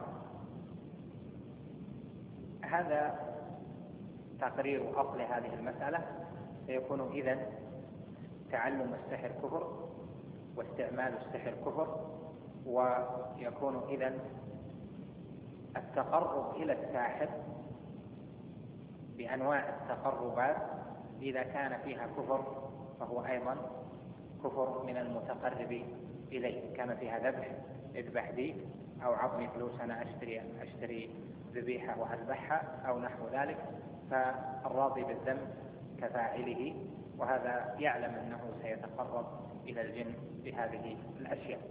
هذا تقرير أصل هذه المسألة. فيكون إذن تعلم السحر كفر واستعمال السحر كفر، ويكون إذن التقرب إلى الساحر بأنواع التقربات إذا كان فيها كفر فهو أيضا كفر من المتقرب إليه. كان فيها ذبح، اذبح ديك، أو عطني فلوس أنا أشتري ذبيحة وأذبحها أو نحو ذلك، فالراضي بالذنب كفاعله، وهذا يعلم أنه سيتقرب إلى الجن بهذه الأشياء.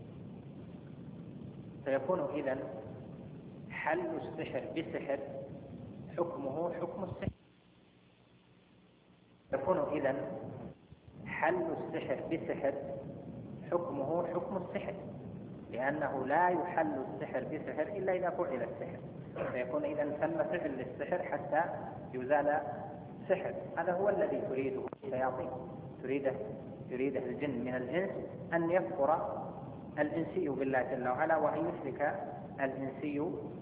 فيكون إذن حل السحر بسحر حكمه حكم السحر. يكون إذن حل السحر بسحر حكمه حكم السحر، لأنه لا يحل السحر بسحر إلا إذا فعل السحر. فيكون إذن ثم فعل للسحر حتى يزال سحر. هذا هو الذي تريده الشياطين، تريده الجن من الإنس أن يكفر الإنسي بالله جل وعلا، وأن يشرك الإنسي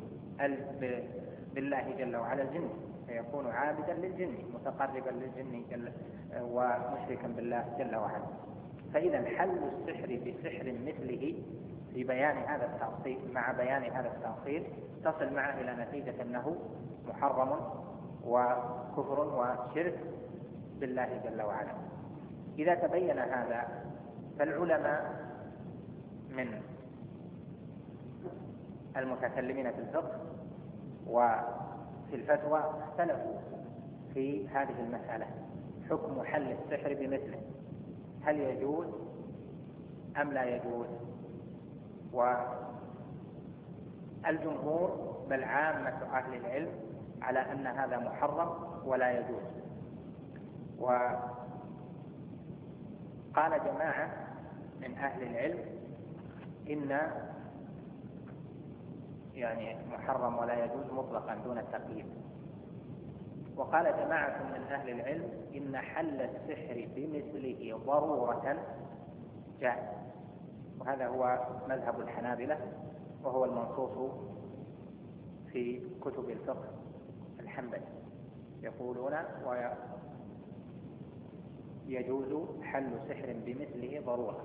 بالله جل وعلا الجن، فيكون عابدا للجن متقربا للجن ومشركا بالله جل وعلا. فإذا حل السحر بسحر مثله في بيان هذا التأصيل، مع بيان هذا التأصيل تصل معه إلى نتيجة أنه محرم وكفر وشرك بالله جل وعلا. إذا تبين هذا فالعلماء من المتكلمين في الفقه وفي الفتوى اختلفوا في هذه المسألة، حكم حل السحر بمثله، هل يجوز أم لا يجوز؟ والجمهور بل عامة أهل العلم على أن هذا محرم ولا يجوز. وقال جماعة من أهل العلم إن محرم ولا يجوز مطلقا دون التقييد. وقال جماعة من أهل العلم إن حل السحر بمثله ضرورة جائز، وهذا هو مذهب الحنابلة، وهو المنصوص في كتب الفقه الحنبلي. يقولون ويجوز حل سحر بمثله ضرورة.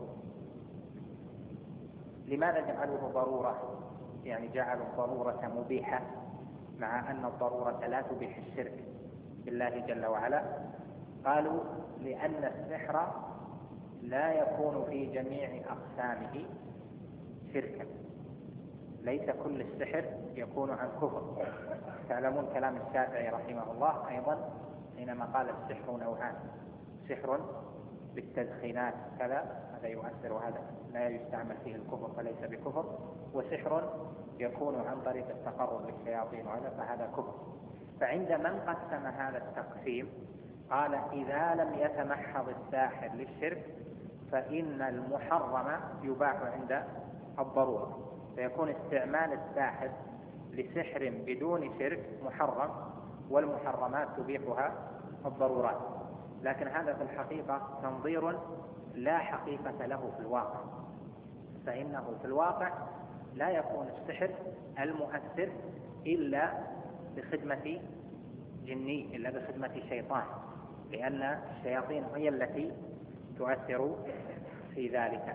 لماذا جعلوه ضرورة؟ جعلوا الضرورة مبيحة، مع أن الضرورة لا تبيح الشرك بالله جل وعلا. قالوا لأن السحر لا يكون في جميع أقسامه شركا، ليس كل السحر يكون عن كفر. تعلمون كلام الشافعي رحمه الله أيضا حينما قال السحر نوعان، سحر بالتدخينات كذا، هذا يؤثر وهذا لا يستعمل فيه الكفر فليس بكفر، وسحر يكون عن طريق التقرب للشياطين وهذا فهذا كفر. فعند من قسم هذا التقسيم قال إذا لم يتمحض الساحر للشرك فإن المحرم يباح عند الضرورة، فيكون استعمال الساحر لسحر بدون شرك محرم، والمحرمات تبيحها الضرورات. لكن هذا في الحقيقة تنظير لا حقيقة له في الواقع، فإنه في الواقع لا يكون السحر المؤثر إلا بخدمة جني، إلا بخدمة شيطان، لأن الشياطين هي التي تؤثر في ذلك.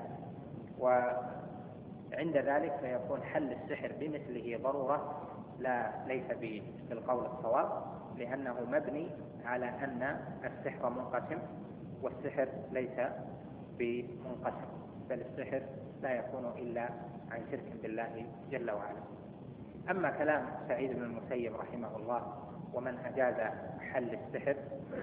وعند ذلك فيكون حل السحر بمثله ضرورة ليس بالقول الصواب، لأنه مبني على أن السحر منقسم، والسحر ليس بمنقسم، بل السحر لا يكون إلا عن شرك بالله جل وعلا. أما كلام سعيد بن المسيب رحمه الله ومن أجاز حل السحر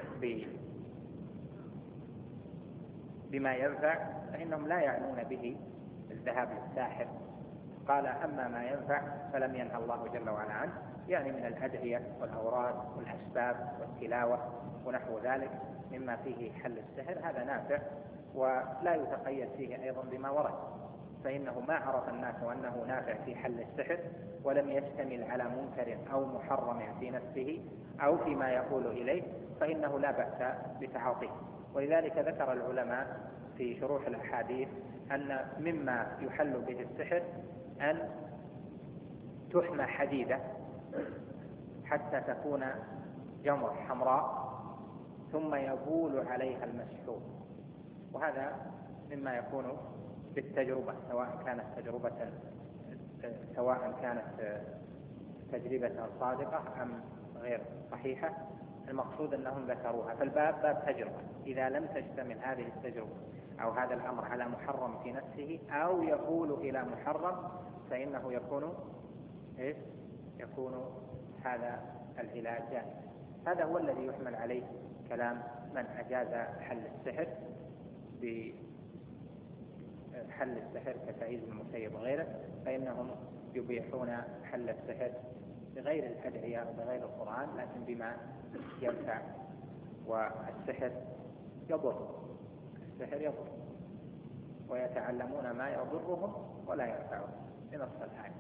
بما ينفع فإنهم لا يعنون به الذهاب للساحر. قال أما ما ينفع فلم ينهى الله جل وعلا عنه، من الأدعية والأوراد والأسباب والتلاوة ونحو ذلك مما فيه حل السحر، هذا نافع ولا يتقيد فيه أيضا بما ورد، فإنه ما عرف الناس أنه نافع في حل السحر ولم يشتمل على منكر أو محرم في نفسه أو فيما يقول إليه، فإنه لا بأس بتعاطيه. ولذلك ذكر العلماء في شروح الأحاديث أن مما يحل به السحر أن تحمى حديدة حتى تكون جمرة حمراء ثم يبول عليها المسحور، وهذا مما يكون بالتجربة، سواء كانت تجربة صادقة أم غير صحيحة. المقصود أنهم ذكروها، فالباب باب تجربة. إذا لم تشتمل هذه التجربة أو هذا الأمر على محرم في نفسه أو يقول إلى محرم فإنه يكون هذا العلاج جائز. هذا هو الذي يحمل عليه كلام من أجاز حل السحر بحل السحر كسعيد بن المسيب وغيره، فإنهم يبيحون حل السحر بغير الأدعية وبغير القرآن، لكن بما ينفع. والسحر يضر، ويتعلمون ما يضرهم ولا ينفعهم بنص الآية.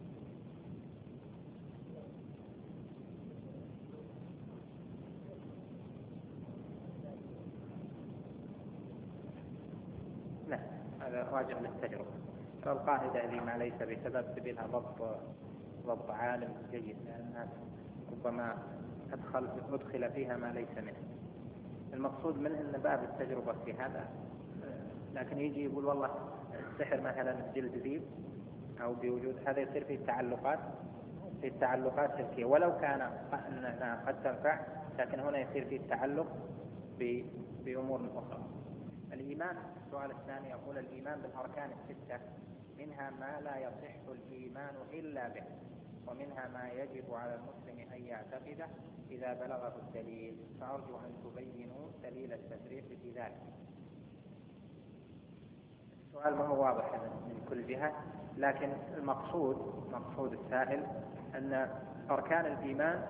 لا، هذا راجع للتجربة. فالقاعدة اللي ما ليس بسبب سبيلها ضبط عالم جيد، لأنها ربما أدخل فيها ما ليس منه. المقصود منه أن باب التجربة في هذا، لكن يجي يقول والله السحر مثلا جلد ذيب أو بوجود هذا يصير فيه التعلقات شركية، ولو كان أنها قد تنفع، لكن هنا يصير فيه التعلق بأمور أخرى. الإيمان، السؤال الثاني يقول الإيمان بالأركان الستة منها ما لا يصح الإيمان إلا به، ومنها ما يجب على المسلم أن يعتقده إذا بلغه الدليل، فأرجو أن تبينوا دليل التفريق في ذلك. السؤال ما هو واضح من كل جهة، لكن مقصود السائل أن أركان الإيمان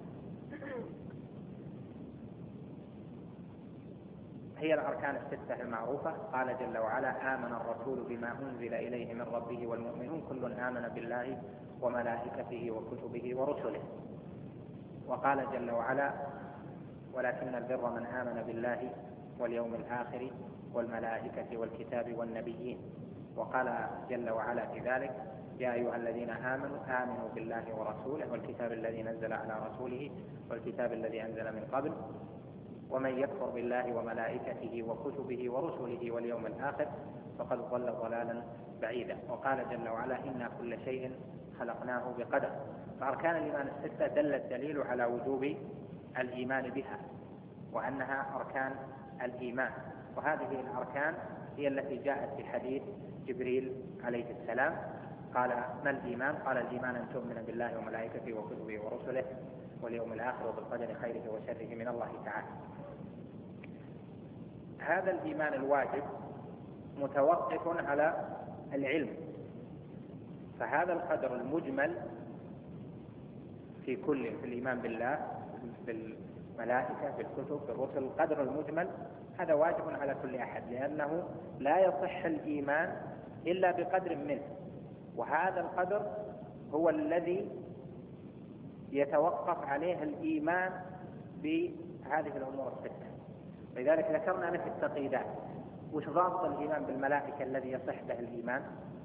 هي الأركان الستة المعروفة. قال جل وعلا: آمن الرسول بما أنزل إليه من ربه والمؤمنون كل آمن بالله وملائكته وكتبه ورسله. وقال جل وعلا: ولكن البر من آمن بالله واليوم الآخر والملائكة والكتاب والنبيين. وقال جل وعلا في ذلك: يا أيها الذين آمنوا بالله ورسوله والكتاب الذي نزل على رسوله والكتاب الذي أنزل من قبل ومن يكفر بالله وملائكته وكتبه ورسله واليوم الآخر فقد ضل ضلالا بعيدا. وقال جل وعلا: إنا كل شيء خلقناه بقدر. فأركان الإيمان الستة دل الدليل على وجوب الإيمان بها وأنها أركان الإيمان. وهذه الأركان هي التي جاءت في حديث جبريل عليه السلام. قال: ما الإيمان؟ قال: الإيمان أن تؤمن بالله وملائكته وكتبه ورسله واليوم الآخر وبالقدر خيره وشره من الله تعالى. هذا الإيمان الواجب متوقف على العلم، فهذا القدر المجمل في الإيمان بالله بالملائكة بالكتب بالرسل، القدر المجمل هذا واجب على كل أحد، لأنه لا يصح الإيمان إلا بقدر منه، وهذا القدر هو الذي يتوقف عليه الإيمان بهذه الأمور الستة. لذلك ذكرنا في التقييدات وش ضابط الإيمان بالملائكة الذي يصح به الإيمان،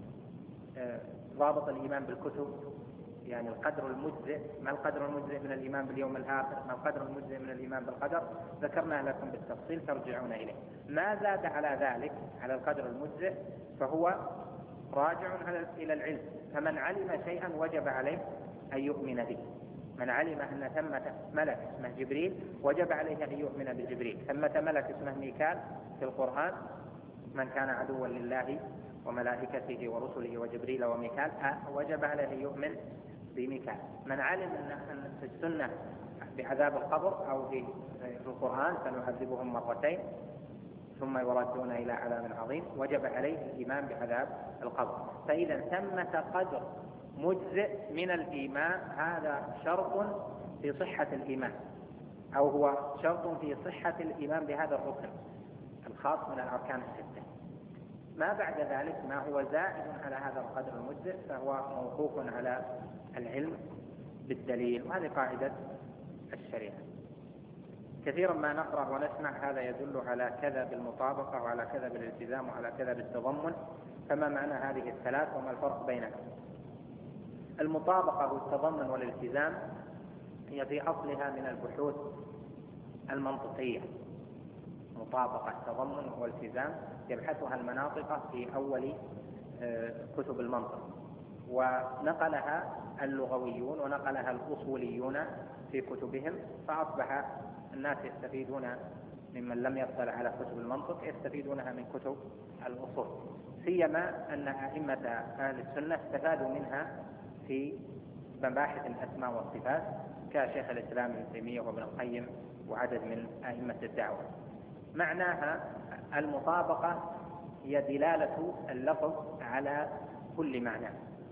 ضابط الإيمان بالكتب، يعني القدر المجزئ، ما القدر المجزئ من الإيمان باليوم الآخر، ما القدر المجزئ من الإيمان بالقدر، ذكرنا لكم بالتفصيل ترجعون إليه. ما زاد على ذلك على القدر المجزئ فهو راجع إلى العلم، فمن علم شيئا وجب عليه أن يؤمن به. من علم أن ثمة ملك اسمه جبريل وجب عليه أن يؤمن بجبريل. ثمة ملك اسمه ميكال في القرآن: من كان عدوا لله وملائكته ورسله وجبريل وميكال وجب عليه أن يؤمن بميكال. من علم أن في السنة بعذاب القبر أو في القرآن سنعذبهم مرتين ثم يردون إلى عذاب عظيم وجب عليه الإيمان بعذاب القبر. فإذا ثمة قدر مجزئ من الإيمان، هذا شرط في صحة الإيمان، أو هو شرط في صحة الإيمان بهذا الركن الخاص من الأركان الستة. ما بعد ذلك ما هو زائد على هذا القدر المجزئ فهو موقوف على العلم بالدليل، وهذه قاعدة الشريعة. كثيرا ما نقرأ ونسمع هذا يدل على كذا بالمطابقة وعلى كذا بالالتزام وعلى كذا بالتضمن، فما معنى هذه الثلاث وما الفرق بينها؟ المطابقة والتضمن والالتزام هي في أصلها من البحوث المنطقية. مطابقة، تضمن والتزام يبحثها المناطق في أول كتب المنطق، ونقلها اللغويون ونقلها الأصوليون في كتبهم، فأصبح الناس يستفيدون ممن لم يطلع على كتب المنطق يستفيدونها من كتب الأصول، سيما أن أئمة أهل السنة استفادوا منها في مباحث الأسماء والصفات كشيخ الإسلام ابن تيمية وابن القيم وعدد من أئمة الدعوة. معناها المطابقة هي دلالة اللفظ على كل معنى،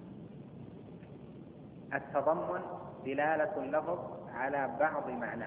التضمن دلالة اللفظ على بعض معنى،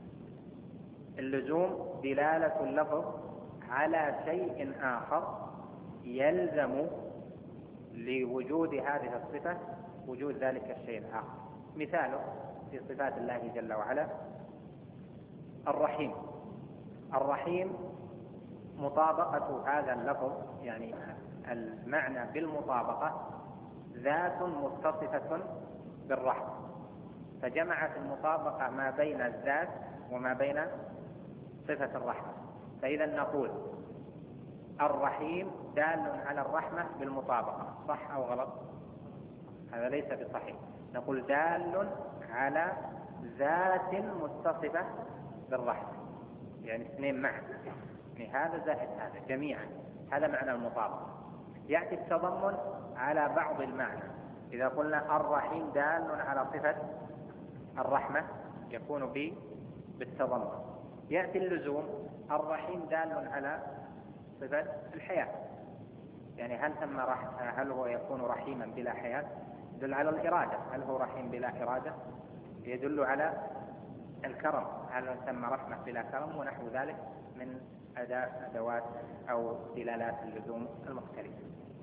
اللزوم دلالة اللفظ على شيء آخر يلزم لوجود هذه الصفة وجود ذلك الشيء الآخر. مثاله في صفات الله جل وعلا الرحيم. الرحيم مطابقة هذا اللفظ، يعني المعنى بالمطابقة ذات متصفة بالرحمة، فجمعت المطابقة ما بين الذات وما بين صفة الرحمة. فإذا نقول الرحيم دال على الرحمة بالمطابقة، صح أو غلط؟ هذا ليس بصحيح. نقول دال على ذات متصفة بالرحمة، يعني اثنين معا، يعني هذا زائد هذا جميعا، هذا معنى المطابقة. يأتي التضمن على بعض المعنى، إذا قلنا الرحيم دال على صفة الرحمة يكون بالتضمن. يأتي اللزوم الرحيم دال على صفة الحياة، يعني هل هو يكون رحيما بلا حياة؟ يدل على الإرادة. هل هو رحيم بلا إرادة؟ يدل على الكرم. هل يسمى رحمة بلا كرم؟ ونحو ذلك من أدوات أو دلالات اللزوم المختلفة.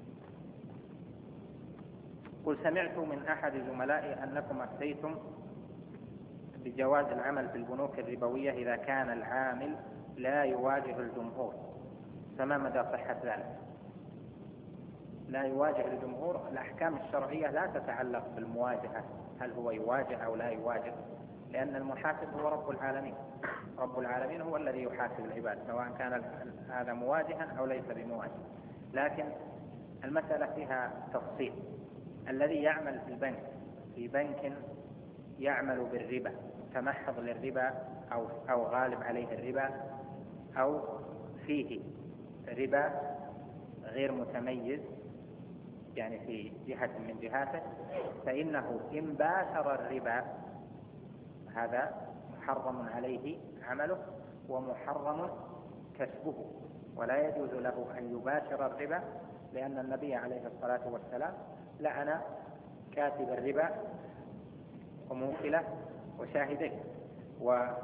قل سمعت من أحد زملائي أنكم أفتيتم بجواز العمل في البنوك الربوية إذا كان العامل لا يواجه الجمهور، فما مدى صحة ذلك؟ لا يواجه الجمهور، الأحكام الشرعية لا تتعلق بالمواجهة، هل هو يواجه أو لا يواجه، لأن المحاسب هو رب العالمين. رب العالمين هو الذي يحاسب العباد سواء كان هذا مواجها أو ليس بمواجه. لكن المسألة فيها تفصيل. الذي يعمل في بنك يعمل بالربا، تمحض للربا أو غالب عليه الربا أو فيه ربا غير متميز، يعني في جهة من جهاته، فإنه إن باشر الربا هذا محرم عليه عمله ومحرم كسبه، ولا يجوز له أن يباشر الربا، لأن النبي عليه الصلاة والسلام لعن كاتب الربا وموكله وشاهديه. وهذا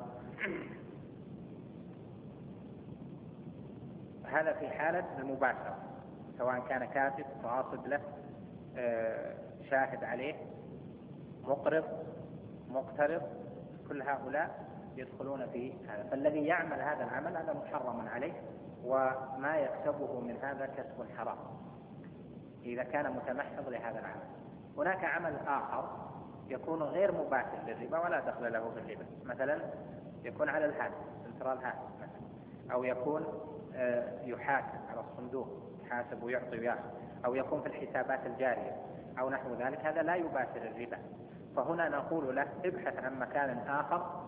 في حالة المباشرة، سواء كان كاتب قاصد له، شاهد عليه، مقرض، مقترض، كل هؤلاء يدخلون في هذا. فالذي يعمل هذا العمل هذا محرم عليه، وما يكسبه من هذا كسب حرام إذا كان متمحض لهذا العمل. هناك عمل آخر يكون غير مباشر للربا ولا دخل له بالربا، مثلا يكون على الهاتف، سنترال هاتف مثلا، أو يكون يحاسب على الصندوق، يحاسب ويعطي ويأخذ، أو يكون في الحسابات الجارية أو نحو ذلك، هذا لا يباشر الربا. فهنا نقول له ابحث عن مكان آخر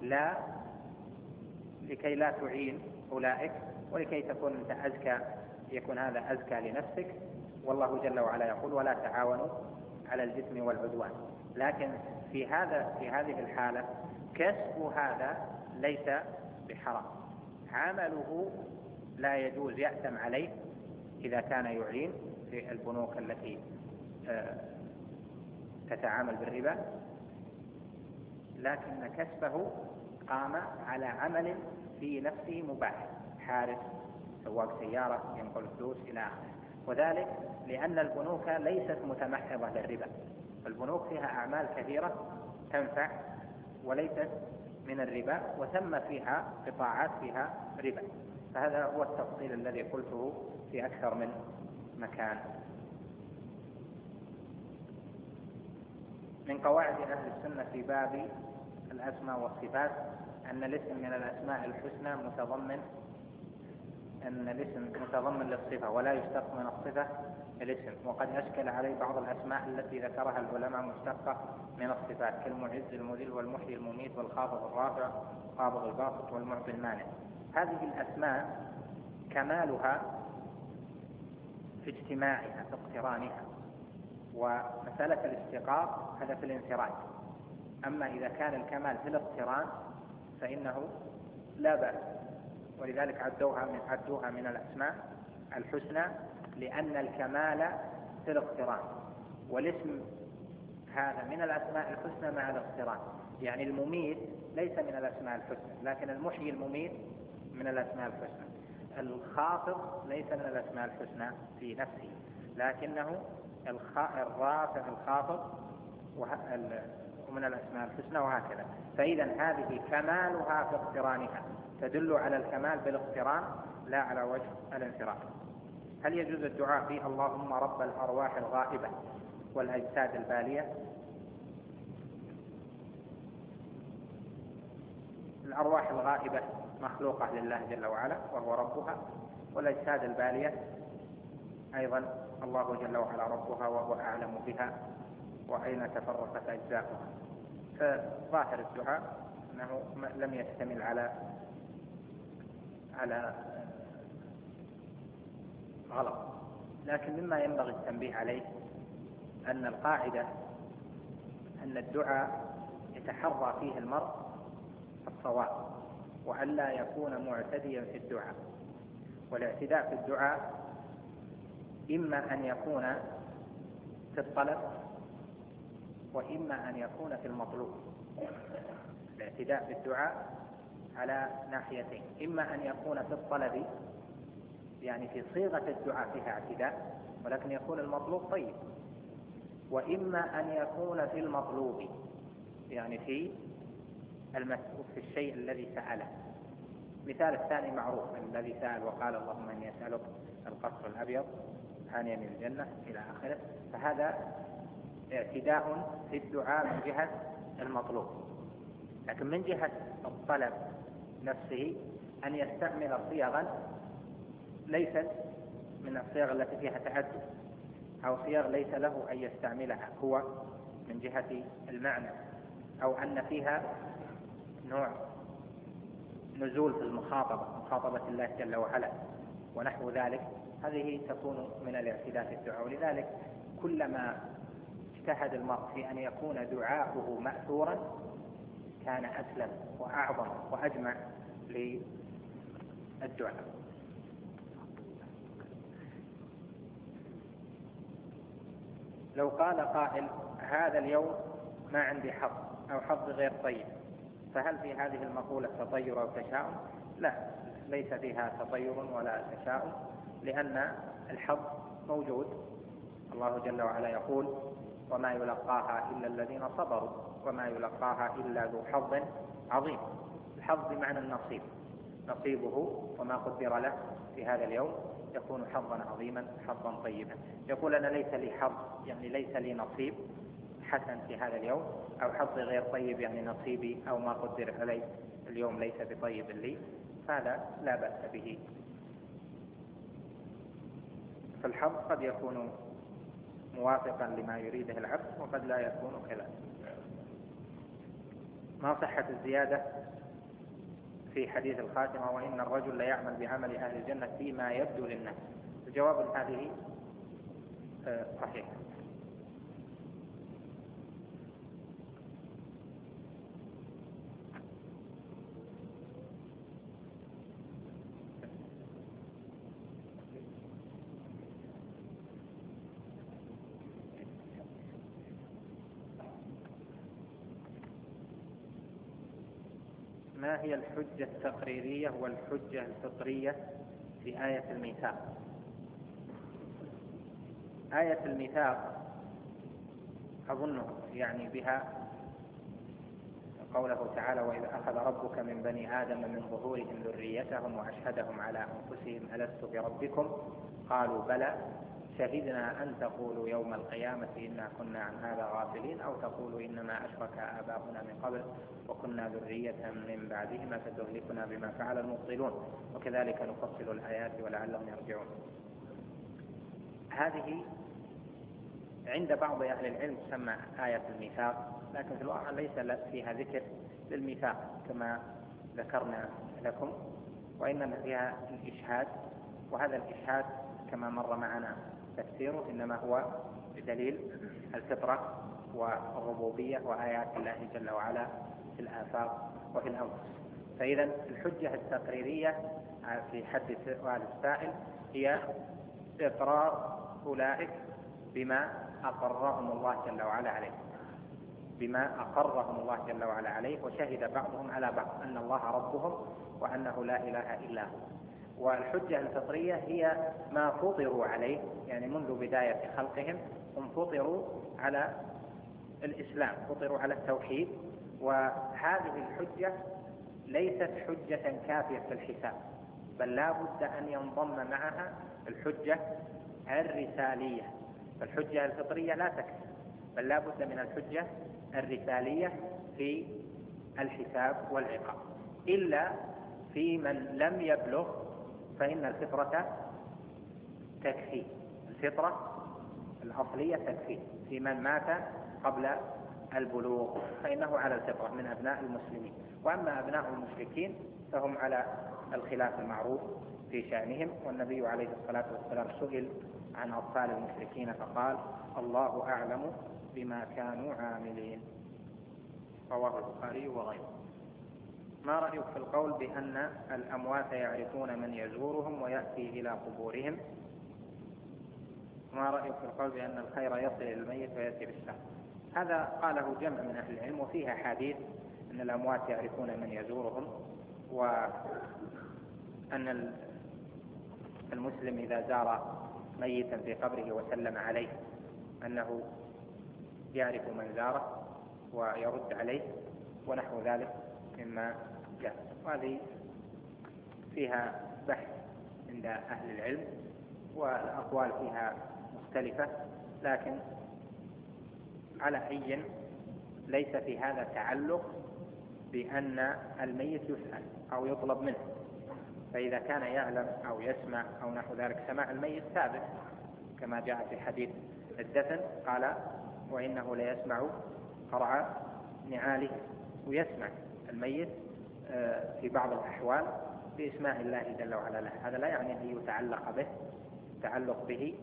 لكي لا تعين أولئك، ولكي تكون أنت أزكى، يكون هذا أزكى لنفسك. والله جل وعلا يقول ولا تعاونوا على الإثم والعدوان. لكن في هذه الحالة كسب هذا ليس بحرام، عمله لا يجوز، يأثم عليه إذا كان يعين في البنوك التي تتعامل بالربا، لكن كسبه قام على عمل في نفسه مباح، حارس، سواق سيارة، ينقل فلوس إلى آخره. وذلك لأن البنوك ليست متمحضة للربا، البنوك فيها أعمال كثيرة تنفع وليست من الربا، وثم فيها قطاعات فيها ربا. فهذا هو التفصيل الذي قلته في أكثر من مكان. من قواعد أهل السنة في باب الأسماء والصفات أن الاسم من الأسماء الحسنى متضمن للصفة، ولا يشتق من الصفة الاسم. وقد أشكل عليه بعض الأسماء التي ذكرها العلماء مشتقة من الصفات، كالمعز المذل والمحيي المميت والخافض الرافع والقابض الباسط والمعطي المانع. هذه الأسماء كمالها في اجتماعها في اقترانها، ومسألة الاشتقاق هذا في الانفراد. أما إذا كان الكمال في الاقتران فإنه لا بأس، ولذلك عدوها من الأسماء الحسنى، لأن الكمال في الاقتران. والاسم هذا من الأسماء الحسنى مع الاقتران، يعني المميت ليس من الأسماء الحسنى، لكن المحيي المميت من الأسماء الحسنى. الخافض ليس من الأسماء الحسنى في نفسه، لكنه الرافع الخافض ومن الأسماء الحسنى، وهكذا. فإذا هذه كمالها في اقترانها، تدل على الكمال بالاقتران لا على وجه الانفراد. هل يجوز الدعاء فيه اللهم رب الأرواح الغائبة والأجساد البالية؟ الأرواح الغائبة مخلوقة لله جل وعلا وهو ربها، والأجساد البالية أيضا الله جل وعلا ربها وهو أعلم بها وأين تفرقت أجزاؤها. فظاهر الدعاء أنه لم يشتمل على غلط. لكن مما ينبغي التنبيه عليه أن القاعدة أن الدعاء يتحرى فيه المرء الصواب، وألا يكون معتديا في الدعاء. والاعتداء في الدعاء إما أن يكون في الطلب وإما أن يكون في المطلوب. الاعتداء في الدعاء على ناحيتين، إما أن يكون في الطلب يعني في صيغة الدعاء فيها اعتداء ولكن يكون المطلوب طيب، وإما أن يكون في المطلوب يعني في الشيء الذي سأله. مثال الثاني معروف، الذي سأل وقال اللهم إني أسألك القصر الأبيض هانيا من الجنة إلى آخره، فهذا اعتداء في الدعاء من جهة المطلوب. لكن من جهة الطلب نفسه أن يستعمل صيغا ليست من الصيغ التي فيها تعدد، أو صيغ ليس له أن يستعملها هو من جهة المعنى، أو أن فيها نوع نزول في مخاطبة الله جل وعلا ونحو ذلك، هذه تكون من الاعتداء في الدعاء. ولذلك كلما اجتهد المرء في أن يكون دعاؤه مأثورا كان أسلم وأعظم وأجمع للدعاء. لو قال قائل هذا اليوم ما عندي حظ أو حظ غير طيب، فهل في هذه المقولة تطير أو تشاؤم؟ لا، ليس فيها تطير ولا تشاؤم، لأن الحظ موجود. الله جل وعلا يقول وما يلقاها إلا الذين صبروا وما يلقاها إلا ذو حظ عظيم. الحظ بمعنى النصيب، نصيبه وما قدر له في هذا اليوم يكون حظا عظيما حظا طيبا. يقول أنا ليس لي حظ يعني ليس لي نصيب حسن في هذا اليوم، أو حظي غير طيب يعني نصيبي أو ما قدر علي اليوم ليس بطيب لي، هذا لا بأس به. فالحظ قد يكون موافقا لما يريده العبد وقد لا يكون كذلك. ما صحة الزيادة في حديث الخاتمة وإن الرجل ليعمل بعمل أهل الجنة فيما يبدو للناس؟ الجواب هذه صحيح. ما هي الحجة التقريرية والحجة الفطرية في آية الميثاق؟ آية الميثاق أظنه يعني بها قوله تعالى وإذ أخذ ربك من بني آدم من ظهورهم ذريتهم وأشهدهم على أنفسهم ألست بربكم قالوا بلى شهدنا أن تقولوا يوم القيامة إنا كنا عن هذا غافلين، أو تقولوا إنما أشرك آباؤنا من قبل وكنا ذرية من بعدهم فتهلكنا بما فعل المبطلون وكذلك نفصل الآيات ولعلهم يرجعون. هذه عند بعض أهل العلم تسمى آية الميثاق، لكن في الواقع ليس فيها ذكر للميثاق كما ذكرنا لكم، وإنما فيها الإشهاد، وهذا الإشهاد كما مر معنا تفسيره إنما هو بدليل الفطرة والربوبية وآيات الله جل وعلا في الآفاق وفي الأنفس. فإذا الحجة التقريرية في حد سؤال السائل هي إقرار أولئك بما أقرهم الله جل وعلا عليه، بما أقرهم الله جل وعلا عليه، وشهد بعضهم على بعض أن الله ربهم وأنه لا إله إلا هو. والحجة الفطرية هي ما فطروا عليه، يعني منذ بداية خلقهم هم فطروا على الإسلام، فطروا على التوحيد، وهذه الحجة ليست حجة كافية في الحساب، بل لا بد أن ينضم معها الحجة الرسالية. فالحجة الفطرية لا تكفي، بل لا بد من الحجة الرسالية في الحساب والعقاب، إلا في من لم يبلغ فإن الفطرة تكفي، الفطرة الأصلية تكفي. في من مات قبل البلوغ فإنه على الفطرة من أبناء المسلمين، وأما أبناء المشركين فهم على الخلاف المعروف في شأنهم. والنبي عليه الصلاة والسلام سئل عن أطفال المشركين فقال: الله أعلم بما كانوا عاملين، رواه البخاري وغيره. ما رأيك في القول بأن الأموات يعرفون من يزورهم ويأتي إلى قبورهم؟ ما رأيك في القول بأن الخير يصل إلى الميت ويأتي بالشر؟ هذا قاله جمع من أهل العلم، وفيها حديث أن الأموات يعرفون من يزورهم، وأن المسلم إذا زار ميتا في قبره وسلم عليه أنه يعرف من زاره ويرد عليه ونحو ذلك مما جاء. وهذه فيها بحث عند أهل العلم والأقوال فيها مختلفة، لكن على أي ليس في هذا تعلق بأن الميت يسأل أو يطلب منه، فإذا كان يعلم أو يسمع أو نحو ذلك سماع الميت ثابت كما جاء في حديث الدفن، قال: وإنه ليسمع قرع نعاله، ويسمع الميت في بعض الأحوال بإسماع الله جل وعلا له. هذا لا يعني أن يتعلق به تعلق به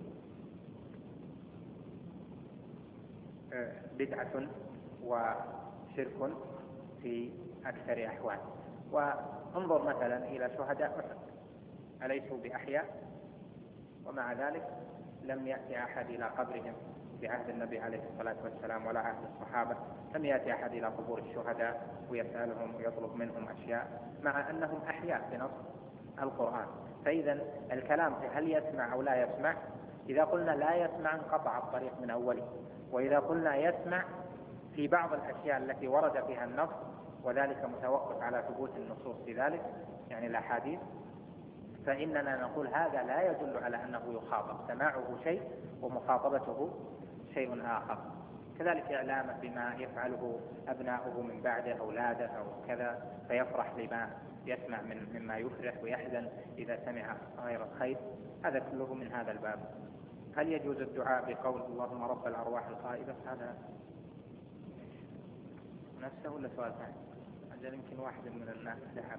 بدعة وشرك في أكثر أحوال. وانظر مثلا إلى شهداء أحد، أليسوا بأحياء؟ ومع ذلك لم يأتي أحد إلى قبرهم في عهد النبي عليه الصلاة والسلام ولا عهد الصحابة، لم يأتي أحد إلى قبور الشهداء ويسألهم ويطلب منهم أشياء مع أنهم أحياء بنص القرآن. فإذا الكلام في هل يسمع أو لا يسمع، إذا قلنا لا يسمع انقطع الطريق من أوله، وإذا قلنا يسمع في بعض الأشياء التي ورد فيها النص، وذلك متوقف على ثبوت النصوص في ذلك يعني الأحاديث، فإننا نقول هذا لا يدل على أنه يخاطب، سماعه شيء ومخاطبته شيء آخر. كذلك إعلامه بما يفعله أبناؤه من بعده أولاده أو كذا، فيفرح لما يسمع مما يفرح ويحزن إذا سمع غير الخير، هذا كله من هذا الباب. هل يجوز الدعاء بقول اللهم رب الأرواح الخائبة؟ هذا نفسه ولا سؤال ثاني؟ هذا يمكن واحد من الناس دعا.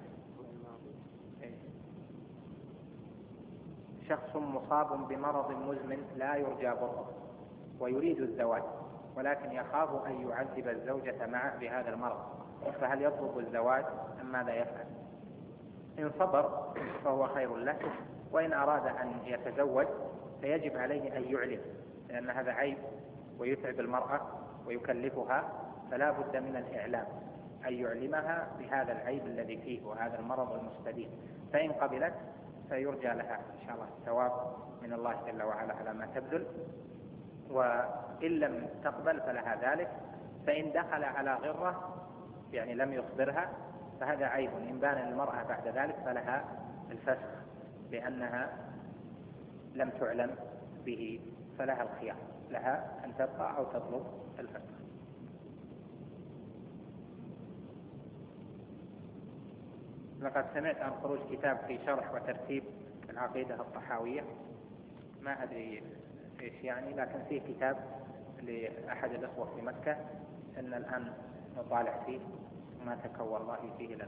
شخص مصاب بمرض مزمن لا يرجى برؤه ويريد الزواج، ولكن يخاف أن يعذب الزوجة معه بهذا المرض، فهل يطلب الزواج أم ماذا يفعل؟ إن صبر فهو خير له، وإن أراد أن يتزوج فيجب عليه أن يعلم، لأن هذا عيب ويتعب المرأة ويكلفها، فلا بد من الإعلام، أن يعلمها بهذا العيب الذي فيه وهذا المرض المستديم. فإن قبلت فيرجى لها إن شاء الله الثواب من الله جل وعلا على ما تبذل، وإن لم تقبل فلها ذلك. فإن دخل على غرة يعني لم يخبرها فهذا عيب، إن بان المرأة بعد ذلك فلها الفسخ لأنها لم تعلم به فلها الخيار، لها أن تبقى أو تطلب الفتوى. لقد سمعت عن خروج كتاب في شرح وترتيب العقيدة الطحاوية، ما أدري إيش يعني، لكن فيه كتاب لأحد الأخوة في مكة إن الآن نطالع فيه وما تكور الله فيه لنا.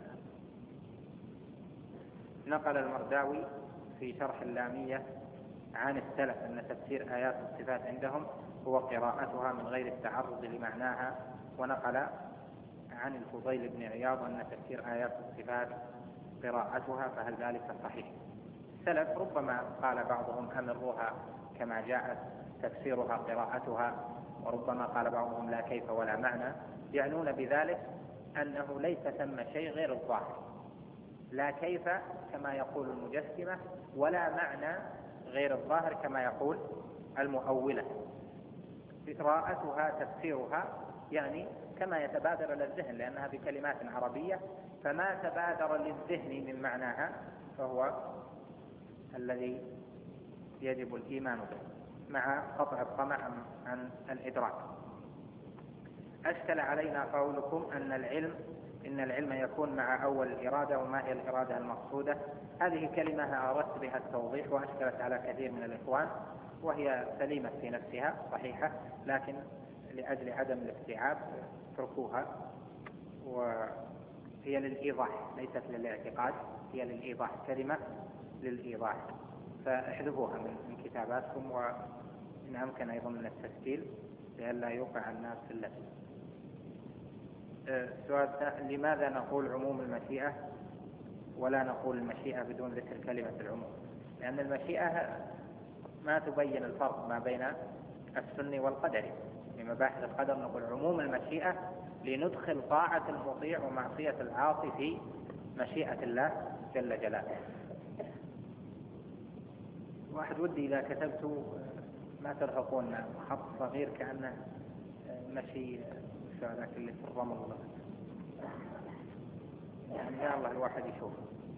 نقل المرداوي في شرح اللامية عن السلف أن تفسير آيات الصفات عندهم هو قراءتها من غير التعرض لمعناها، ونقل عن الفضيل بن عياض أن تفسير آيات الصفات قراءتها، فهل ذلك صحيح؟ السلف ربما قال بعضهم أمروها كما جاءت تفسيرها قراءتها، وربما قال بعضهم لا كيف ولا معنى، يعنون بذلك أنه ليس ثم شيء غير الظاهر، لا كيف كما يقول المجسمة، ولا معنى غير الظاهر كما يقول المؤولة. قراءتها تفسيرها يعني كما يتبادر إلى الذهن، لأنها بكلمات عربية، فما تبادر للذهن من معناها فهو الذي يجب الإيمان به مع قطع الطمع عن الإدراك. أشكل علينا قولكم إن العلم يكون مع أول الإرادة، وما هي الإرادة المقصودة؟ هذه كلمة أردت بها التوضيح وأشكلت على كثير من الإخوان، وهي سليمة في نفسها صحيحة، لكن لأجل عدم الاستيعاب اتركوها، وهي للإيضاح ليست للاعتقاد، هي للإيضاح، كلمة للإيضاح، فاحذفوها من كتاباتكم، وإن أمكن أيضا من التسجيل لئلا يوقع الناس في اللبس. السؤال: لماذا نقول عموم المشيئة ولا نقول المشيئة بدون ذكر كلمة العموم؟ لأن المشيئة ما تبين الفرق ما بين السني والقدري. في مباحث القدر نقول عموم المشيئة لندخل طاعة المطيع ومعصية العاصي في مشيئة الله جل جلاله. واحد ودي إذا كتبت ما ترهقون خط صغير كأنه مشي ذاك اللي في الرمل، يعني يا الله الواحد يشوف.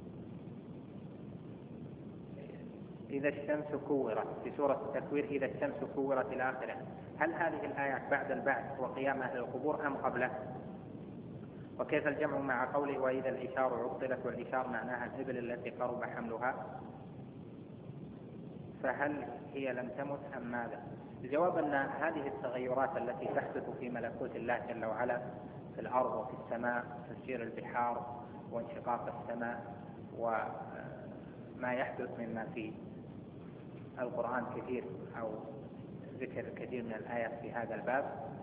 إذا الشمس كورت في سورة التكوير، إذا الشمس كورت إلى آخره، هل هذه الآيات بعد البعث وقيام أهل القبور أم قبله؟ وكيف الجمع مع قوله وإذا العشار عطلت، والعشار معناها الإبل التي قرب حملها، فهل هي لم تمت أم ماذا؟ الجواب أن هذه التغيرات التي تحدث في ملكوت الله جل وعلا في الأرض وفي السماء، تسير البحار وانشقاق السماء، وما يحدث مما في القرآن كثير أو ذكر كثير من الآيات في هذا الباب،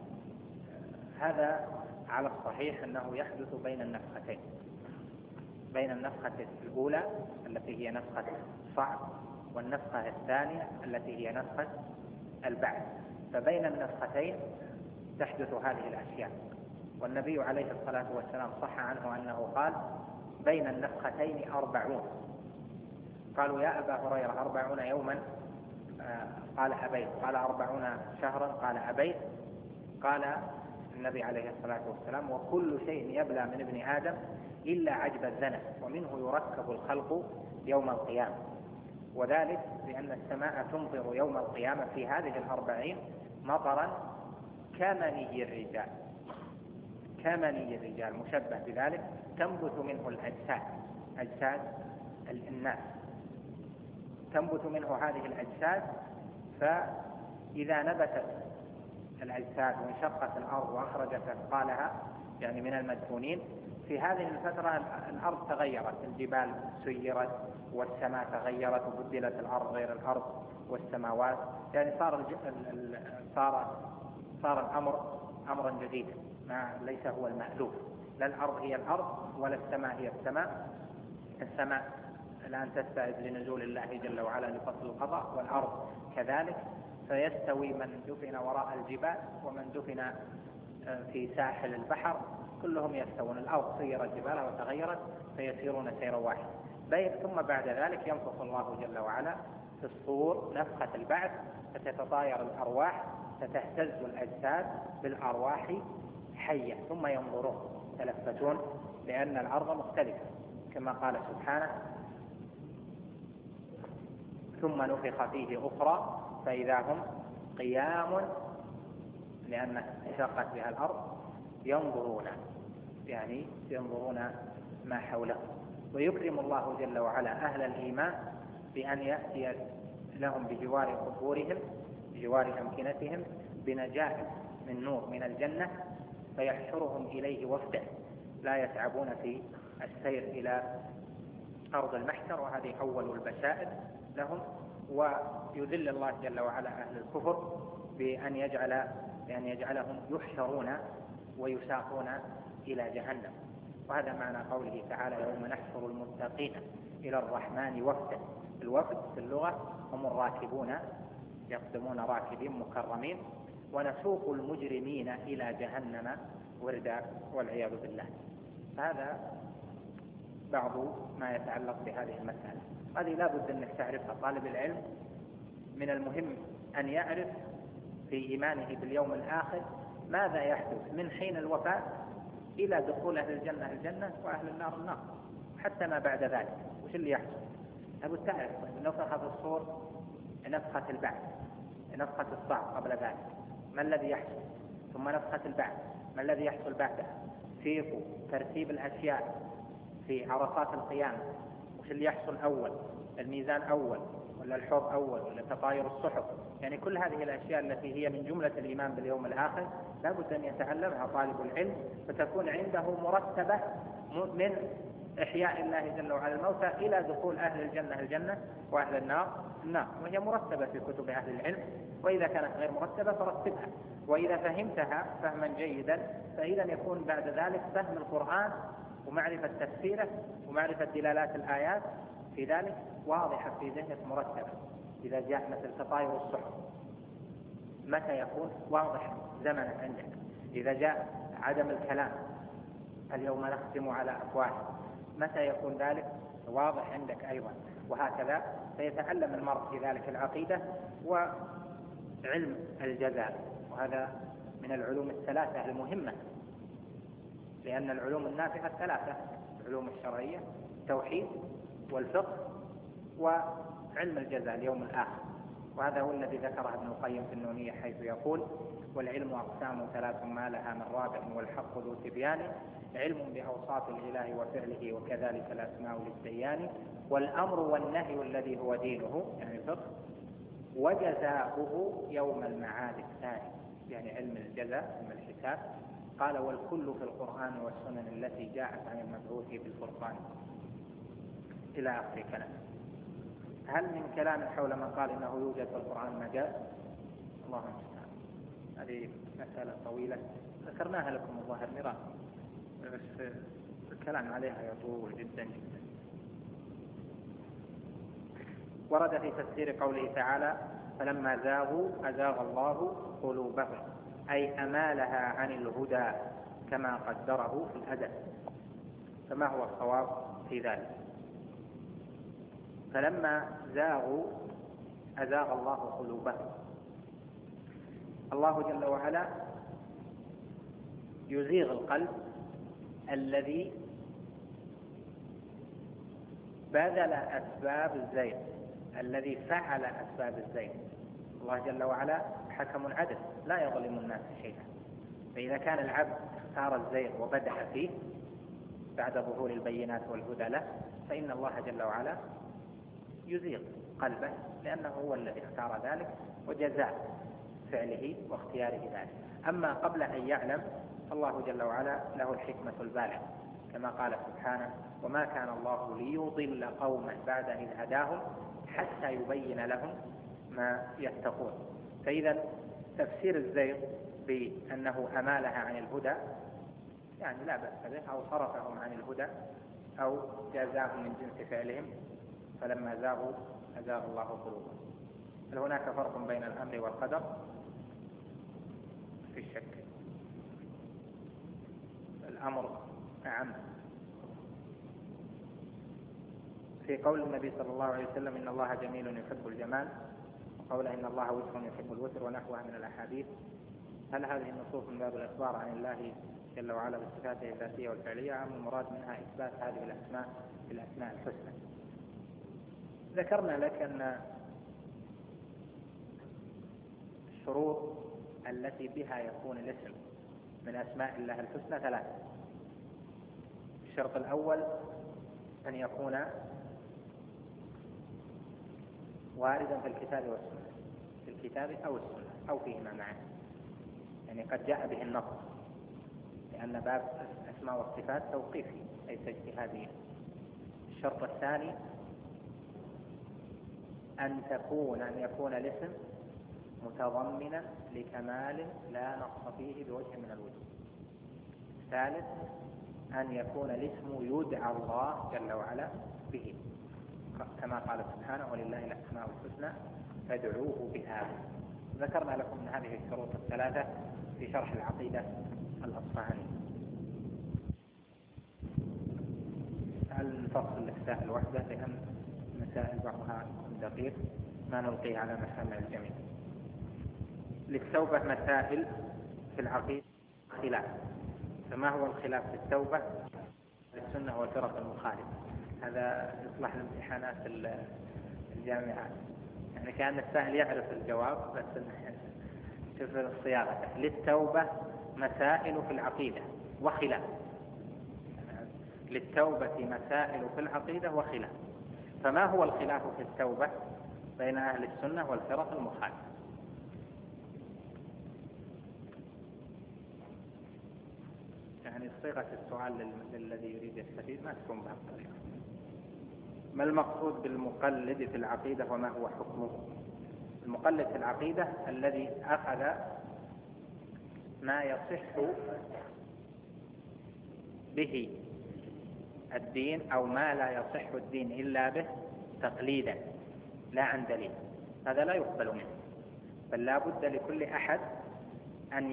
هذا على الصحيح أنه يحدث بين النفختين، بين النفخة الأولى التي هي نفخة الصعق، والنفخة الثانية التي هي نفخة البعث، فبين النفختين تحدث هذه الأشياء. والنبي عليه الصلاة والسلام صح عنه أنه قال بين النفختين 40. قالوا يا أبا هريرة 40 يوما؟ قال أبيت. قال 40 شهرا؟ قال أبيت. قال النبي عليه الصلاة والسلام وكل شيء يبلى من ابن آدم إلا عجب الذنب، ومنه يركب الخلق يوم القيامة. وذلك لأن السماء تمطر يوم القيامة في هذه 40 مطرا كمني الرجال، كمني الرجال مشبه بذلك، تنبت منه الأجساد، أجساد الناس تنبت منه هذه الأجساد. فإذا نبتت الأجساد وانشقت الأرض وأخرجت أثقالها يعني من المدفونين، في هذه الفترة الأرض تغيرت، الجبال سيرت والسماء تغيرت وبدلت الأرض غير الأرض والسماوات، يعني صار الأمر أمرا جديدا، ليس هو المألوف، لا الأرض هي الأرض ولا السماء هي السماء. السماء الآن تستعد لنزول الله جل وعلا لفصل القضاء، والأرض كذلك، فيستوي من دفن وراء الجبال ومن دفن في ساحل البحر، كلهم يستوون. الأرض سيرت جبالها وتغيرت فيسيرون سيرا واحد. ثم بعد ذلك ينفخ الله جل وعلا في الصور نفخة البعث، فتتطاير الأرواح، فتهتز الأجساد بالأرواح حية، ثم ينظرون يتلفتون لأن الأرض مختلفة كما قال سبحانه ثم نفخ فيه أخرى فإذا هم قيام، لأن انشقت بها الأرض، ينظرون، يعني ينظرون ما حولهم. ويكرم الله جل وعلا أهل الإيمان بأن يأتي لهم بجوار قبورهم، بجوار أمكنتهم، بنجاة من نور من الجنة، فيحشرهم إليه وفدا لا يتعبون في السير إلى أرض المحشر، وهذه أول البشائر لهم. ويذل الله جل وعلا أهل الكفر بأن يجعلهم يحشرون ويساقون إلى جهنم. وهذا معنى قوله تعالى: يوم نحشر المتقين إلى الرحمن وفدا. الوفد في اللغة هم الراكبون، يقدمون راكبين مكرمين، ونسوق المجرمين إلى جهنم وردا والعياذ بالله. هذا بعض ما يتعلق بهذه المسألة. هذه لا بد أن تعرفها. طالب العلم من المهم أن يعرف في إيمانه باليوم الآخر ماذا يحدث من حين الوفاة إلى دخول أهل الجنة الجنة وأهل النار النار، حتى ما بعد ذلك وش اللي يحدث. أبو تعرف نفخة في الصور، نفخة البعث، نفخة الصعق قبل ذلك، ما الذي يحصل؟ ثم نفخة البعث، ما الذي يحصل بعدها؟ فيق ترتيب الأشياء في عرصات القيامة، وش اللي يحصل أول؟ الميزان أول ولا الحوض أول ولا تطاير الصحف؟ يعني كل هذه الأشياء التي هي من جملة الإيمان باليوم الآخر لا بد أن يتعلمها طالب العلم، فتكون عنده مرتبة من إحياء الله جل وعلا الموتى إلى دخول أهل الجنة الجنة وأهل النار النار، وهي مرتبة في كتب أهل العلم. وإذا كانت غير مرتبة فرتبها، وإذا فهمتها فهما جيدا فإذا يكون بعد ذلك فهم القرآن ومعرفة تفسيره ومعرفة دلالات الآيات في ذلك واضحة في ذهنك مرتبة. إذا جاء مثل تطاير الصحف متى يكون واضح زمنا عندك؟ إذا جاء عدم الكلام اليوم نختم على أفواههم متى يكون ذلك واضح عندك أيضا؟ وهكذا فيتعلم المرء في ذلك العقيدة وعلم الجزاء. وهذا من العلوم الثلاثة المهمة، لأن العلوم النافعة الثلاثة: العلوم الشرعية، التوحيد والفقه وعلم الجزاء اليوم الآخر. وهذا هو الذي ذكره ابن القيم في النونية حيث يقول: والعلم أقسام ثلاث ما لها من رابع والحق ذو تبيان، علم بأوصاف الإله وفعله وكذلك الأسماء للديان، والأمر والنهي الذي هو دينه يعني الفقه، وجزاؤه يوم المعاد الثاني يعني علم الجزاء علم الحساب. قال: والكل في القرآن والسنن التي جاءت عن المبعوث بالفرقان، إلى آخر كلام. هل من كلام حول من قال إنه يوجد في القرآن مجاز؟ الله المستعان، هذه مسألة طويلة ذكرناها لكم الظاهر مرارا، بس الكلام عليها يطول جدا جدا. ورد في تفسير قوله تعالى: فلما زاغوا أزاغ الله قلوبهم، أي أمالها عن الهدى كما قدره في الأدب. فما هو الصواب في ذلك؟ فلما زاغوا أزاغ الله قلوبهم. الله جل وعلا يزيغ القلب الذي بذل أسباب الزيغ، الذي فعل أسباب الزيغ. الله جل وعلا حكم عدل لا يظلم الناس شيئا، فإذا كان العبد اختار الزيغ وبدأ فيه بعد ظهور البينات والهدى له، فإن الله جل وعلا يزيغ قلبه، لأنه هو الذي اختار ذلك وجزاء فعله واختياره ذلك. أما قبل أن يعلم الله جل وعلا له الحكمة البالغة، كما قال سبحانه: وما كان الله ليضل قوما بعد إذ هداهم حتى يبين لهم ما يتقون. فإذا تفسير الزيغ بأنه أمالها عن الهدى يعني لا بأس به، أو صرفهم عن الهدى أو جازاهم من جنس فعلهم، فلما زاغوا أزاغ الله قلوبهم. هل هناك فرق بين الأمر والقدر؟ في الشك، الأمر أعم. في قول النبي صلى الله عليه وسلم: إن الله جميل يحب الجمال، وقول إن الله وتر يحب الوتر، ونحوها من الأحاديث، هل هذه النصوص من باب الإخبار عن الله جل وعلا بصفاته الذاتية والفعلية، أم المراد منها إثبات هذه الأسماء بالأسماء الحسنى؟ ذكرنا لك أن الشروط التي بها يكون الاسم من أسماء الله الحسنى 3. الشرط الأول أن يكون واردا في الكتاب والسنة، في الكتاب أو السنة أو فيهما معا، يعني قد جاء به النص، لأن باب الأسماء والصفات توقيفي ليس اجتهادي. الشرط الثاني أن يكون الاسم متضمنا لكمال لا نقص فيه بوجه من الوجوه. الثالث أن يكون الاسم يدعى الله جل وعلا به، كما قال سبحانه ولله الأسماء الحسنى فادعوه بها. ذكرنا لكم من هذه الشروط 3 في شرح العقيدة الأصفهاني. الفصل للسائل وحده، لأن مسائل بعضها دقيق ما نلقيه على مسامع الجميع. للتوبة مسائل في العقيدة خلاف. فما هو الخلاف في التوبة؟ السنة والفرق المخالفة. هذا يصلح لامتحانات الجامعات، يعني كأن السائل يعرف الجواب بس شوف الصياغة. للتوبة مسائل في العقيدة وخلاف. للتوبة مسائل في العقيدة وخلاف. فما هو الخلاف في التوبة بين أهل السنة والفرق المخالفة؟ يعني صيغة السؤال للذي يريد يستفيد ما تكون بهالطريقة. ما المقصود بالمقلد في العقيدة وما هو حكمه؟ المقلد في العقيدة الذي أخذ ما يصح به الدين أو ما لا يصح الدين إلا به تقليدا لا عن دليل، هذا لا يقبل منه. بل لا بد لكل أحد أن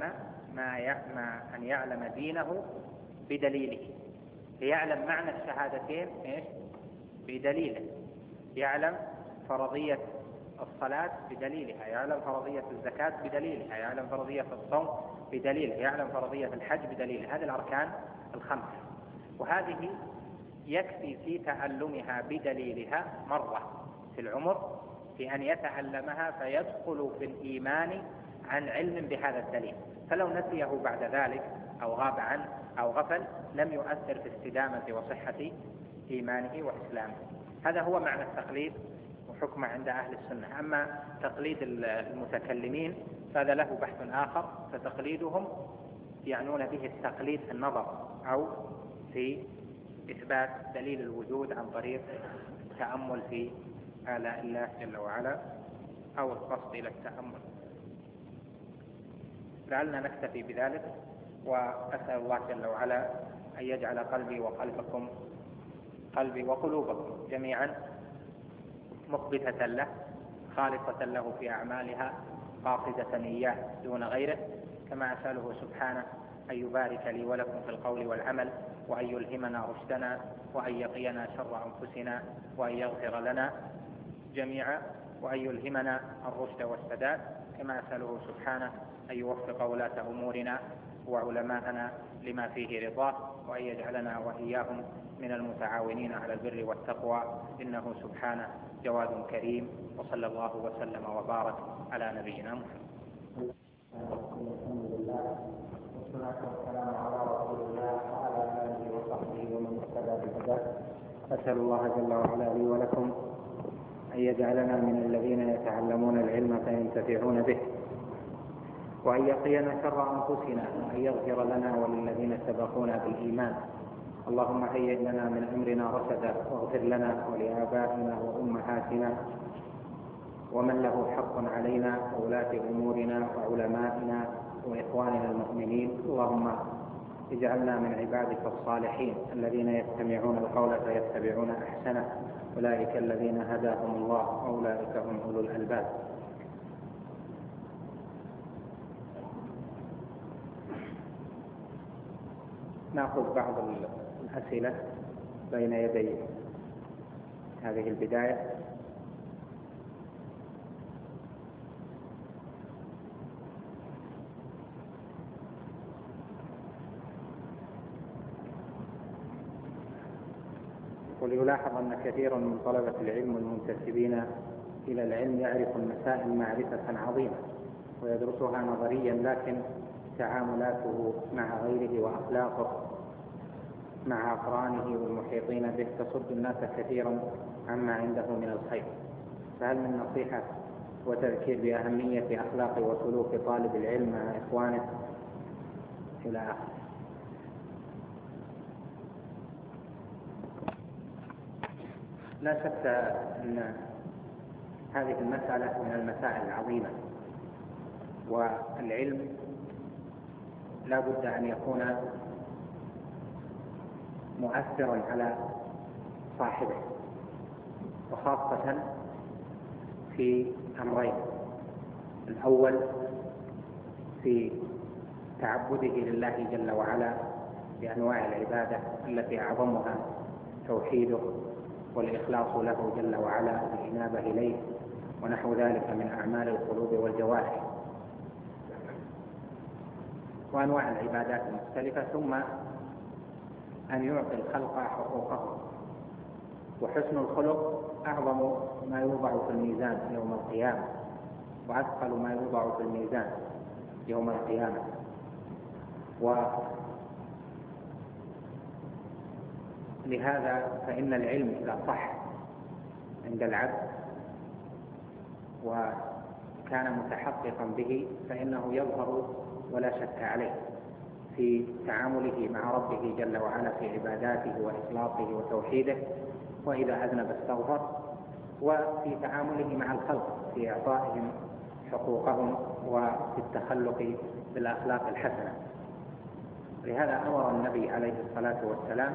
يعلم دينه بدليله، يعلم معنى الشهادتين بدليله، يعلم فرضية الصلاة بدليلها، يعلم فرضية الزكاة بدليلها، يعلم فرضية الصوم بدليله، يعلم فرضية الحج بدليله. هذه الأركان الخمس، وهذه يكفي في تعلمها بدليلها مرة في العمر في أن يتعلمها فيدخل في الإيمان عن علم بهذا الدليل. فلو نسيه بعد ذلك أو غاب عنه أو غفل لم يؤثر في استدامة وصحة إيمانه وإسلامه. هذا هو معنى التقليد وحكمه عند أهل السنة. أما تقليد المتكلمين فهذا له بحث آخر، فتقليدهم يعنون به التقليد في النظر أو في إثبات دليل الوجود عن طريق التأمل في آلاء الله جل وعلا أو القصد إلى التأمل. لعلنا نكتفي بذلك، وأسأل الله جل وعلا أن يجعل قلبي وقلوبكم جميعا مخبتة له خالصة له في أعمالها قاصدة إياه دون غيره، كما أسأله سبحانه أن يبارك لي ولكم في القول والعمل، وأن يلهمنا رشدنا، وأن يقينا شر أنفسنا، وأن يغفر لنا جميعا، وأن يلهمنا الرشد والسداد، كما أسأله سبحانه أن يوفق ولاة أمورنا وعلماءنا لما فيه رضاه، وأن يجعلنا وإياهم من المتعاونين على البر والتقوى، إنه سبحانه جواد كريم. وصلى الله وسلم وبارك على نبينا محمد. الحمد لله والصلاة والسلام على رسول الله وعلى آله وصحبه ومن اهتدى بهداه. أسأل الله جل وعلا لي ولكم أن يجعلنا من الذين يتعلمون العلم فينتفعون به، وأن يقينا شر أنفسنا، وأن يغفر لنا وللذين سبقونا بالإيمان. اللهم هيئ لنا من أمرنا رشدا، واغفر لنا ولآبائنا وأمهاتنا ومن له حق علينا وولاة أمورنا وعلمائنا وإخواننا المؤمنين. اللهم اجعلنا من عبادك الصالحين الذين يستمعون القول فيتبعون أحسنه، أولئك الذين هداهم الله وأولئك هم أولو الألباب. نأخذ بعض الأسئلة بين يدي هذه البداية. ويلاحظ أن كثير من طلبة العلم والمنتسبين إلى العلم يعرف المسائل معرفة عظيمة، ويدرسها نظريا، لكن تعاملاته مع غيره وأخلاقه مع أقرانه والمحيطين به تصد الناس كثيرا عما عنده من الخير. فهل من نصيحة وتذكير بأهمية أخلاق وسلوك طالب العلم مع إخوانه إلى آخره؟ لا شك أن هذه المسألة من المسائل العظيمة، والعلم لا بد أن يكون مؤثرا على صاحبه، وخاصة في أمرين: الأول في تعبده لله جل وعلا بأنواع العبادة التي أعظمها توحيده والإخلاص له جل وعلا والإنابة إليه ونحو ذلك من أعمال القلوب والجوارح وأنواع العبادات المختلفة، ثم أن يعطي الخلق حقوقهم. وحسن الخلق أعظم ما يوضع في الميزان يوم القيامة، وأثقل ما يوضع في الميزان يوم القيامة. ولهذا فإن العلم إذا صح عند العبد وكان متحققا به فإنه يظهر ولا شك عليه في تعامله مع ربه جل وعلا في عباداته وإخلاصه وتوحيده، وإذا أذنب استغفر، وفي تعامله مع الخلق في إعطائهم حقوقهم وفي التخلق بالأخلاق الحسنة. لهذا أمر النبي عليه الصلاة والسلام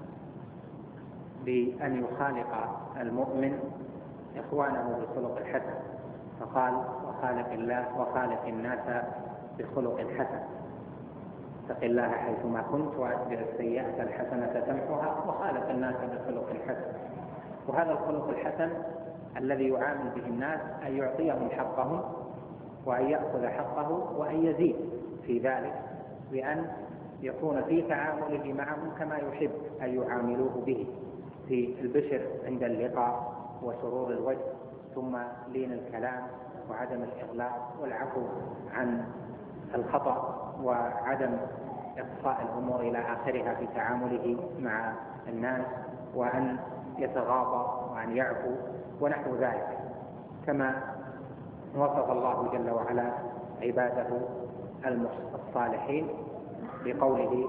بأن يخالق المؤمن إخوانه بالخلق الحسن، فقال: وخالق الناس بخلق حسن، اتق الله حيثما كنت وأتبع السيئة الحسنة تمحها وخالق الناس بخلق حسن. وهذا الخلق الحسن الذي يعامل به الناس أن يعطيهم حقهم وأن يأخذ حقه وأن يزيد في ذلك، بأن يكون في تعامله معهم كما يحب أن يعاملوه به، في البشر عند اللقاء وسرور الوجه، ثم لين الكلام وعدم الإغلاق والعفو عن الخطأ وعدم إقصاء الأمور إلى آخرها في تعامله مع الناس، وأن يتغاضى وأن يعفو ونحو ذلك، كما وصف الله جل وعلا عباده الصالحين بقوله: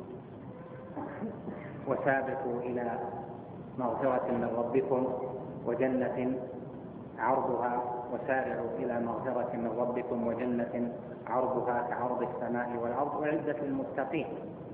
وسابقوا إلى مغفرة من ربكم وجنة عرضها وسارعوا إلى مغفرة من ربكم وجنة عرضها كعرض السماء والأرض وعدة للمتقين.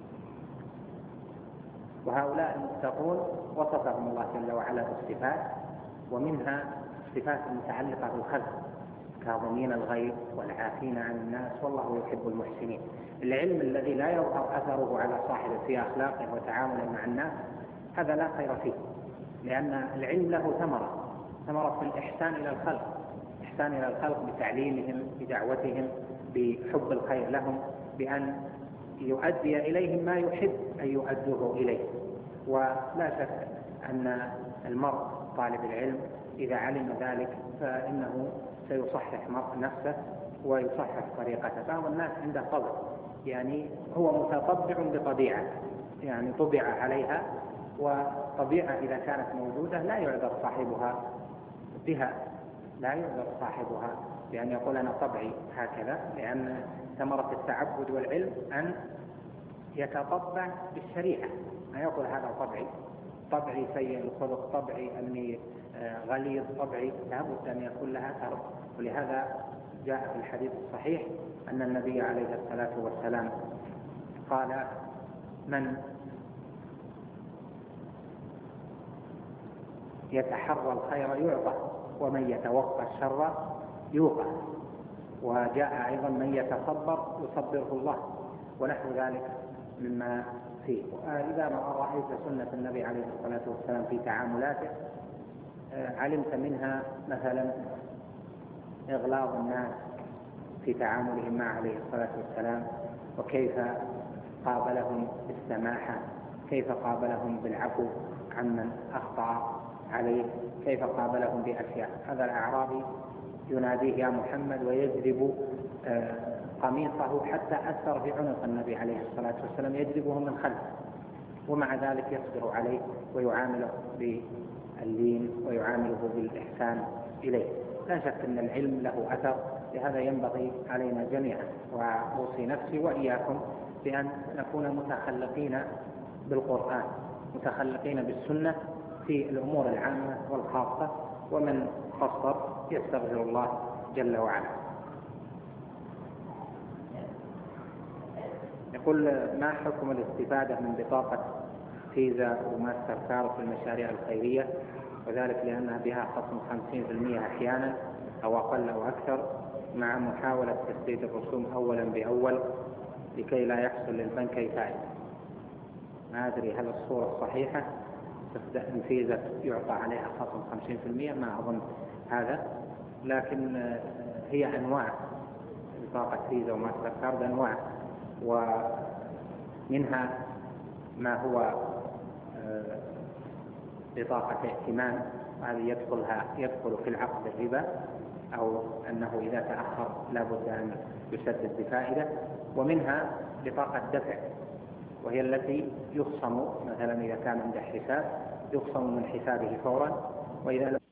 وهؤلاء المتقون وصفهم الله جل وعلا بالصفات، ومنها الصفات المتعلقة بالخلق: كاظمين الغيظ والعافين عن الناس والله يحب المحسنين. العلم الذي لا يظهر أثره على صاحبه في أخلاقه وتعامله مع الناس هذا لا خير فيه، لأن العلم له ثمرة في الإحسان إلى الخلق، إحسان إلى الخلق بتعليمهم، بدعوتهم، بحب الخير لهم، بأن يؤدي إليهم ما يحب أن يؤدوه إليه. ولا شك أن المرء طالب العلم إذا علم ذلك فإنه سيصحح نفسه ويصحح طريقته. بعض الناس عنده طبع، يعني هو متطبع بطبيعة، يعني طبع عليها، وطبيعة إذا كانت موجودة لا يعذر صاحبها بها، لا يعذر صاحبها بأن يقول أنا طبعي هكذا، لأن ثمرة التعبد والعلم أن يتطبع بالشريعة، ما يقول هذا طبعي سيء الخلق، طبعي أني غليظ، طبعي، لا بد أن يكون لها أثر. ولهذا جاء في الحديث الصحيح أن النبي عليه الصلاة والسلام قال: من يتحرى الخير يعطى ومن يتوقى الشر يوقى. وجاء أيضا: من يتصبر يصبره الله، ونحو ذلك مما فيه. إذا ما رأيت سنة النبي عليه الصلاة والسلام في تعاملاته علمت منها مثلا إغلاظ الناس في تعاملهم مع عليه الصلاة والسلام، وكيف قابلهم بالسماحة، كيف قابلهم بالعفو عمن أخطأ عليه، كيف قابلهم بأشياء. هذا الأعرابي يناديه يا محمد ويجذب قميصه حتى أثر في عنق النبي عليه الصلاة والسلام يجذبه من خلف، ومع ذلك يصبر عليه ويعامله باللين ويعامله بالإحسان إليه. لا شك أن العلم له أثر، لهذا ينبغي علينا جميعا، وأوصي نفسي وإياكم بأن نكون متخلقين بالقرآن، متخلقين بالسنة في الأمور العامة والخاصة، ومن قصر يستغفر الله جل وعلا. يقول: ما حكم الاستفادة من بطاقة فيزا وماستر كارد في المشاريع الخيرية، وذلك لأنها بها خصم 50% أحيانا أو أقل أو أكثر، مع محاولة تسديد الرسوم أولا بأول لكي لا يحصل للبنك أي فائدة؟ ما أدري هل الصورة الصحيحة الفيزا يعطى عليها خصم 50%، ما أظن هذا، لكن هي أنواع بطاقة فيزا وماستر كارد أنواع، ومنها ما هو بطاقة ائتمان، وهذه يدخل في العقد الربا، أو أنه إذا تأخر لا بد أن يسدد بفائدة. ومنها بطاقة دفع، وهي التي يخصم مثلا إذا كان عنده حساب يخصم من حسابه فورا، وإذا